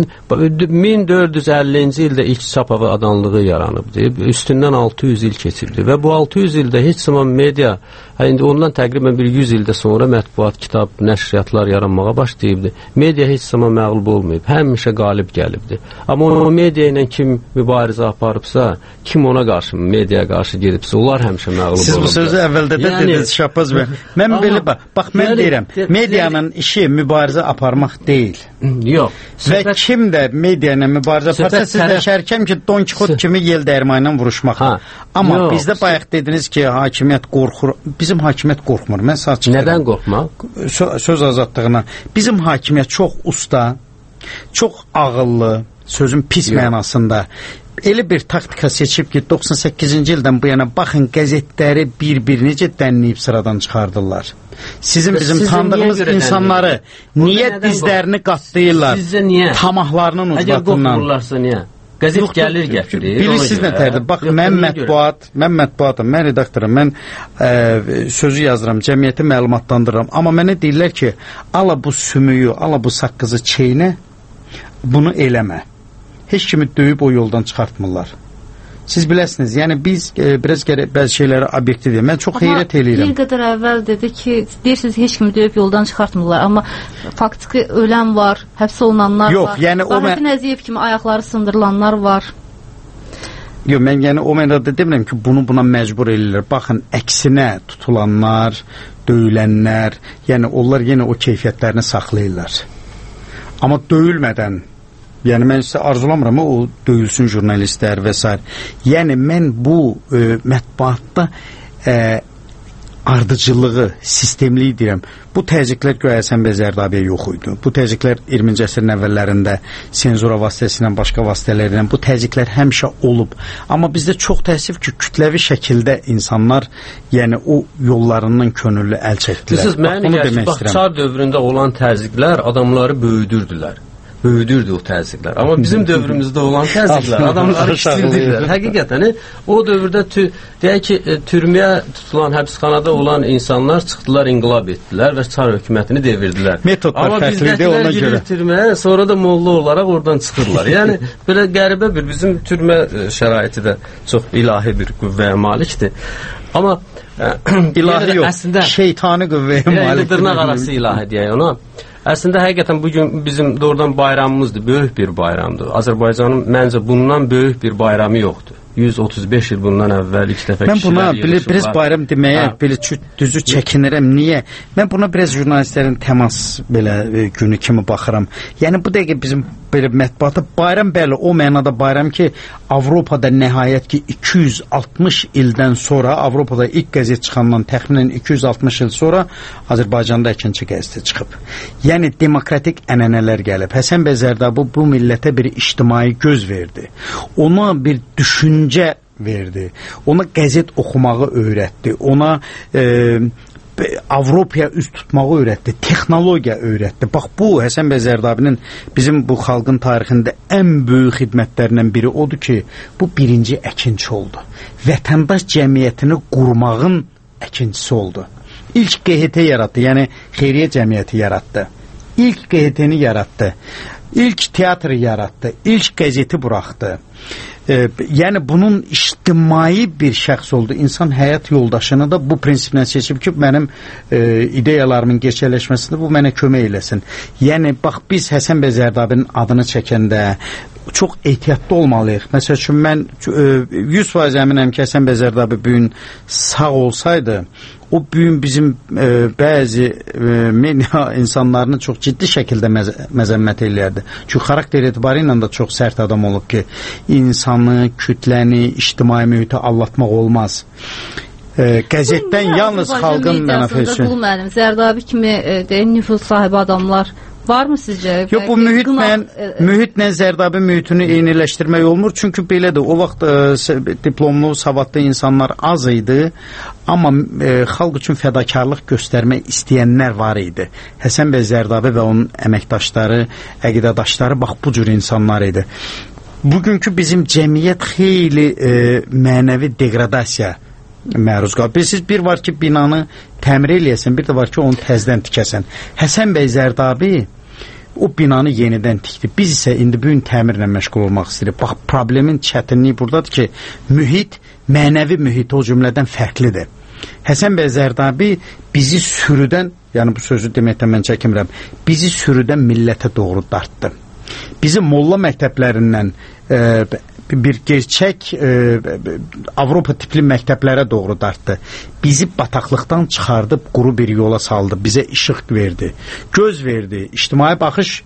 1450-ci ildə ilk çap avadanlığı yaranıbdır. Üstündən 600 il keçibdir və bu 600 ildə heç zaman media, indi ondan təqribən bir 100 ildə sonra mətbuat, kitab, nəşriyyatlar yaranmağa başlayıbdır. Media heç zaman məğlub olmayıb, həmişə qalib gəlibdir. Amma o media ilə kim mübarizə aparıbsa, kim ona qarşı, mediaya qarşı gedibsə, onlar həmişə məğlub olublar. Siz bu sözü əvvəldə də dediniz, Şahbaz bəy. Mən belə bax, mən deyirəm, medianın işi mübarizə aparmaq deyil. Yox. Və kim də media ilə mübarizə aparsa, siz də şərkəm ki, Don Kixot kimi yel dəyirmanla vuruşmaq. Amma bizdə bayaq dediniz ki, hakimiyyət qorxur. Bizim hakimiyyət qorxmur. Mən sağ çıxıram. Nədən qorxmaq? Söz azadlığına. Bizim hakimiyyət çox usta, çox ağıllı, sözün pis mənasında. Elə bir taktika seçib ki, 98-ci ildən bu yana baxın, qəzetləri bir-bir necə dənləyib sıradan çıxardırlar. Bizim tanıdığımız insanları niyə dizlərini qatlayırlar? Tamahlarının ucbatından. Əgər qorxmurlarsa niyə? Qəzet gəlir gətirir. Bilirsiniz nə tərdir? Bax, mən mətbuatım, mən redaktoram, mən sözü yazıram, cəmiyyəti məlumatlandırıram. Amma mənə deyirlər ki, ala bu sümüyü, ala bu saqqızı çeynə, bunu eləmə. Heç kimi döyüb o yoldan çıxartmırlar. Siz biləsiniz, yəni biz biraz gərək bəzi şeyləri obyektiv deyil. Mən çox heyrət eləyirəm. Bir qədər əvvəl dedi ki, deyirsiniz, heç kimi döyüb yoldan çıxartmırlar. Amma faktiki ölən var, həbs olunanlar var. Yəni Zahidin Əziyev kimi ayaqları sındırılanlar var. Yox, mən yəni o mənada demirəm ki, buna məcbur eləyirlər. Baxın, əksinə tutulanlar, döyülənlər, yəni onlar yenə o keyfiyyətlərini saxlayırlar. Amma döyülmədən, yəni mən sizə arzulamıram o döyülsün jurnalistlər və s. Yəni mən bu mətbuatda ardıcılığı, sistemliyi deyirəm. Bu təzyiqlər göyə Həsən bəy Zərdabiyə yox idi. Bu təzyiqlər 20-ci əsrin əvvəllərində senzura vasitəsilə, başqa vasitələrlə bu təzyiqlər həmişə olub. Amma bizdə çox təəssüf ki, kütləvi şəkildə insanlar yəni o yollarından könüllü əl çəkdilər. Siz mənə gəlir ki, Çar dövründə olan təzyiqlər adamları böyüdürdülər. Böyüdürdü o təzyiqlər. Amma bizim dövrümüzdə olan təzyiqlər adamları kiçildirlər. Həqiqətən o dövrdə deyək ki, türməyə tutulan, həbsxanada olan insanlar çıxdılar, inqilab etdilər və Çar hökumətini devirdilər. Metodlar fərqlidir ona görə. Türməyə, sonra da molla olaraq oradan çıxırlar. Yəni belə qəribə bir bizim türmə şəraiti də çox ilahi bir qüvvəyə malikdir. Amma ilahi yox, əslində şeytani qüvvəyə malikdir. Dırnaq arası ilahi deyək ona. Əslində, həqiqətən bugün bizim doğrudan bayramımızdır, böyük bir bayramdır. Azərbaycanın məncə bundan böyük bir bayramı yoxdur. 135 il bundan əvvəl ilk dəfə mən buna biraz bayram deməyə belə düzü çəkinirəm. Niyə? Mən buna biraz jurnalistlərin təmas belə günü kimi baxıram. Yəni bu dəqiqə bizim belə mətbuata bayram bəli o mənada bayram ki, Avropada nəhayət ki 260 ildən sonra Avropada ilk qəzet çıxandan təxminən 260 il sonra Azərbaycanda ikinci qəzet çıxıb. Yəni demokratik ənənələr gəlib. Həsən bəy Zərdabi bu millətə bir ictimai göz verdi. Ona bir düşüncə verdi. Ona qəzet oxumağı öyrətdi. Ona Avropaya üz tutmağı öyrətdi. Texnologiya öyrətdi. Bax bu Həsən bəy Zərdabinin bizim bu xalqın tarixində ən böyük xidmətlərindən biri odur ki, bu birinci əkinçi oldu. Vətəndaş cəmiyyətini qurmağın əkincisi oldu. İlk QHT yaratdı, yəni xeyriyyə cəmiyyəti yaratdı. İlk QHT-ni yaratdı. İlk teatrı yaratdı. İlk qəzeti buraxdı. Yəni bunun ictimai bir şəxs oldu. İnsan həyat yoldaşını da bu prinsiplə seçib ki, mənim ideyalarımın gerçəkləşməsində bu mənə kömək eləsin. Yəni bax biz Həsən bəy Zərdabinin adını çəkəndə çox ehtiyatlı olmalıyıq. Məsəl üçün mən 100% əminəm ki, Həsən bəy Zərdabi bu gün sağ olsaydı, o bugün bizim bəzi media insanlarını çox ciddi şəkildə məzəmmət eləyərdi. Çünki xarakter etibarı ilə də çox sərt adam olub ki, insanı, kütləni, ictimai mühiti allatmaq olmaz. Qəzetdən yalnız xalqın mənafəsi. Qul müəllim, Zərdabi kimi nüfuz sahibi adamlar varmı sizcə? Yox, bu mühitlə Zərdabi mühitini eyniləşdirmək olmur. Çünki belədir, o vaxt diplomlu, savadlı insanlar az idi, amma xalq üçün fədakarlıq göstərmək istəyənlər var idi. Həsən bəy Zərdabi və onun əməkdaşları, əqidədaşları bax bu cür insanlar idi. Bugünkü bizim cəmiyyət xeyli mənəvi degradasiya məruz qalıb. Bilirsiniz, bir var ki, binanı təmir eləyəsən, bir də var ki, onu təzdən tikəsən. Həsən bəy Zərdabi o binanı yenidən tikdi. Biz isə indi bugün təmirlə məşğul olmaq istəyirik. Bax, problemin çətinliyi buradadır ki, mühit, mənəvi mühit o cümlədən fərqlidir. Həsən bəy Zərdabi bizi sürüdən, yəni bu sözü deməkdən mən çəkinmirəm, bizi sürüdən millətə doğru dartdı. Bizi molla məktəblərindən bir gerçək Avropa tipli məktəblərə doğru dartdı. Bizi bataqlıqdan çıxardıb quru bir yola saldı. Bizə işıq verdi, göz verdi, ictimai baxış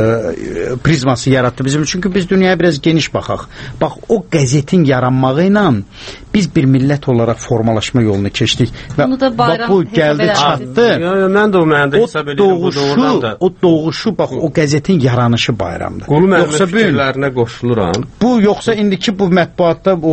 prizması yaratdı bizim. Çünki biz dünyaya biraz geniş baxaq. Bax, o qəzetin yaranmağı ilə biz bir millət olaraq formalaşma yolunu keçdik. Və bu gəldi, çatdı. Mən də o mənada hesab edirəm bu doğrudan da. O doğuşu, bax, o qəzetin yaranışı bayramdır. Qolu mənim fikirlərinə qoşuluram. Bu, yoxsa indiki bu mətbuatda bu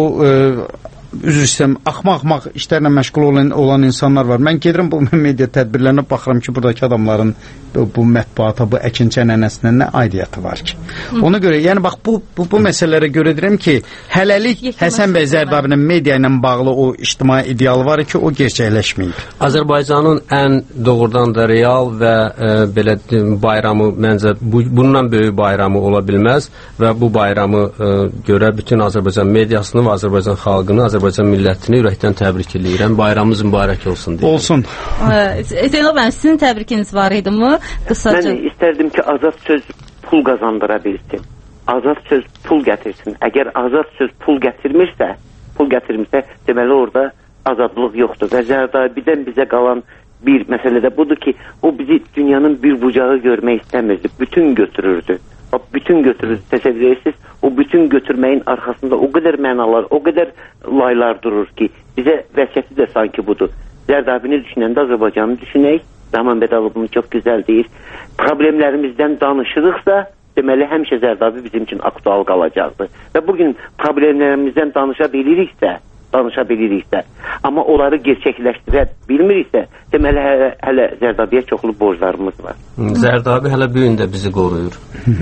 üzr istəyirəm, axmaq işlərlə məşğul olan insanlar var. Mən gedirəm bu media tədbirlərinə baxıram ki, buradakı adamların bu mətbuata, bu əkinçi ənənəsinə nə aidiyyəti var ki? Ona görə, yəni bax bu məsələlərə görə deyirəm ki, hələlik Həsən bəy Zərdabinin media ilə bağlı o ictimai ideal var ki, o gerçəkləşməyib. Azərbaycanın ən doğrudan da real və belə bayramı məncə bundan böyük bayramı ola bilməz və bu bayramı görə bütün Azərbaycan mediasını və Azərbaycan xalqını, Azərbaycan millətini ürəkdən təbrik edirəm. Bayramımız mübarək olsun deyirəm. Olsun. Zeynəb müəllim, sizin təbrikiniz var idi mi? Qısaca. Mən istərdim ki, azad söz pul qazandıra bilsin. Azad söz pul gətirsin. Əgər azad söz pul gətirmirsə, deməli orada azadlıq yoxdur. Və Zərdabidən bizə qalan bir məsələ də budur ki, o bizi dünyanın bir bucağı görmək istəmirdi. Bütün götürürdü. Bütün götürürdü. Təsəvvür edirsiniz, o bütün götürməyin arxasında o qədər mənalar, o qədər laylar durur ki, bizə vəsiyyəti də sanki budur. Zərdabini düşünəndə Azərbaycanı düşünək. Zaman Bədalov bunu çox gözəl deyir. Problemlərimizdən danışırıqsa, deməli həmişə Zərdabi bizim üçün aktual qalacaqdır. Və bugün problemlərimizdən danışa biliriksə, amma onları gerçəkləşdirə bilmiriksə, deməli hələ Zərdabiyə çoxlu borclarımız var. Zərdabi hələ bu gün də bizi qoruyur.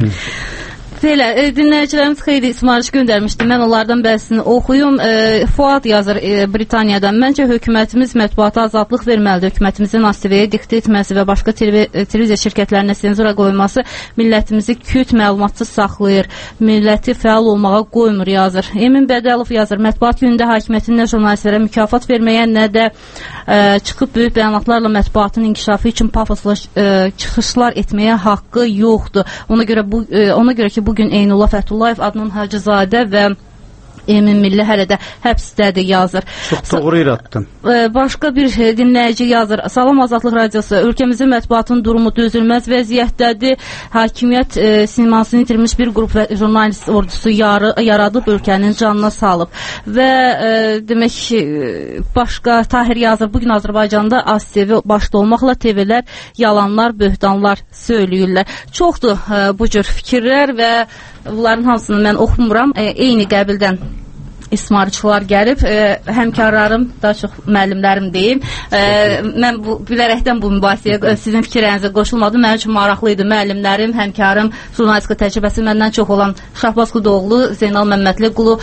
Belə, dinləyicilərimiz xeyli ismarış göndərmişdi. Mən onlardan bəzisini oxuyum. Fuad yazır Britaniyadan. Məncə hökumətimiz mətbuata azadlıq verməlidir. Hökumətimizin ATV-yə diktə etməsi və başqa televiziya şirkətlərinə senzura qoyması millətimizi küt məlumatsız saxlayır. Milləti fəal olmağa qoymur, yazır. Emin Bədəlov yazır. Mətbuat günündə hakimiyyətin nə jurnalistlərə mükafat verməyə, nə də çıxıb böyük bəyanatlarla mətbuatın inkişafı üçün pafosla çıxışlar etməyə haqqı yoxdur. Ona görə ki, bugün Eynullah Fəthullayev, Adnan Hacızadə və Emin Milli hələ də həbsdədir yazır. Çox doğru iraddım. Başqa bir dinləyici yazır. Salam Azadlıq Radiosu. Ölkəmizin mətbuatın durumu dözülməz vəziyyətdədir. Hakimiyyət simasını itirmiş bir qrup və jurnalist ordusu yaradıb ölkənin canına salıb. Və demək başqa Tahir yazır. Bugün Azərbaycanda az TV başda olmaqla TV-lər yalanlar, böhtanlar söyləyirlər. Çoxdur bu cür fikirlər və bunların hamısını mən oxumuram. Eyni qəbildən istismarçılar gəlib, həmkarlarım, daha çox müəllimlərim deyim. Mən bilərəkdən bu mübahisəyə sizin fikirlərinizə qoşulmadım. Mənim üçün maraqlı idi. Müəllimlərim, həmkarım, jurnalistika təcrübəsi məndən çox olan Şahbaz Qudoğlu, Zeynal Məmmədli Qulu,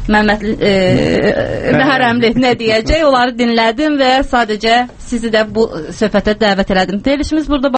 Məhərrəmli nə deyəcək? Onları dinlədim və sadəcə sizi də bu söhbətə dəvət elədim. Verilişimiz burada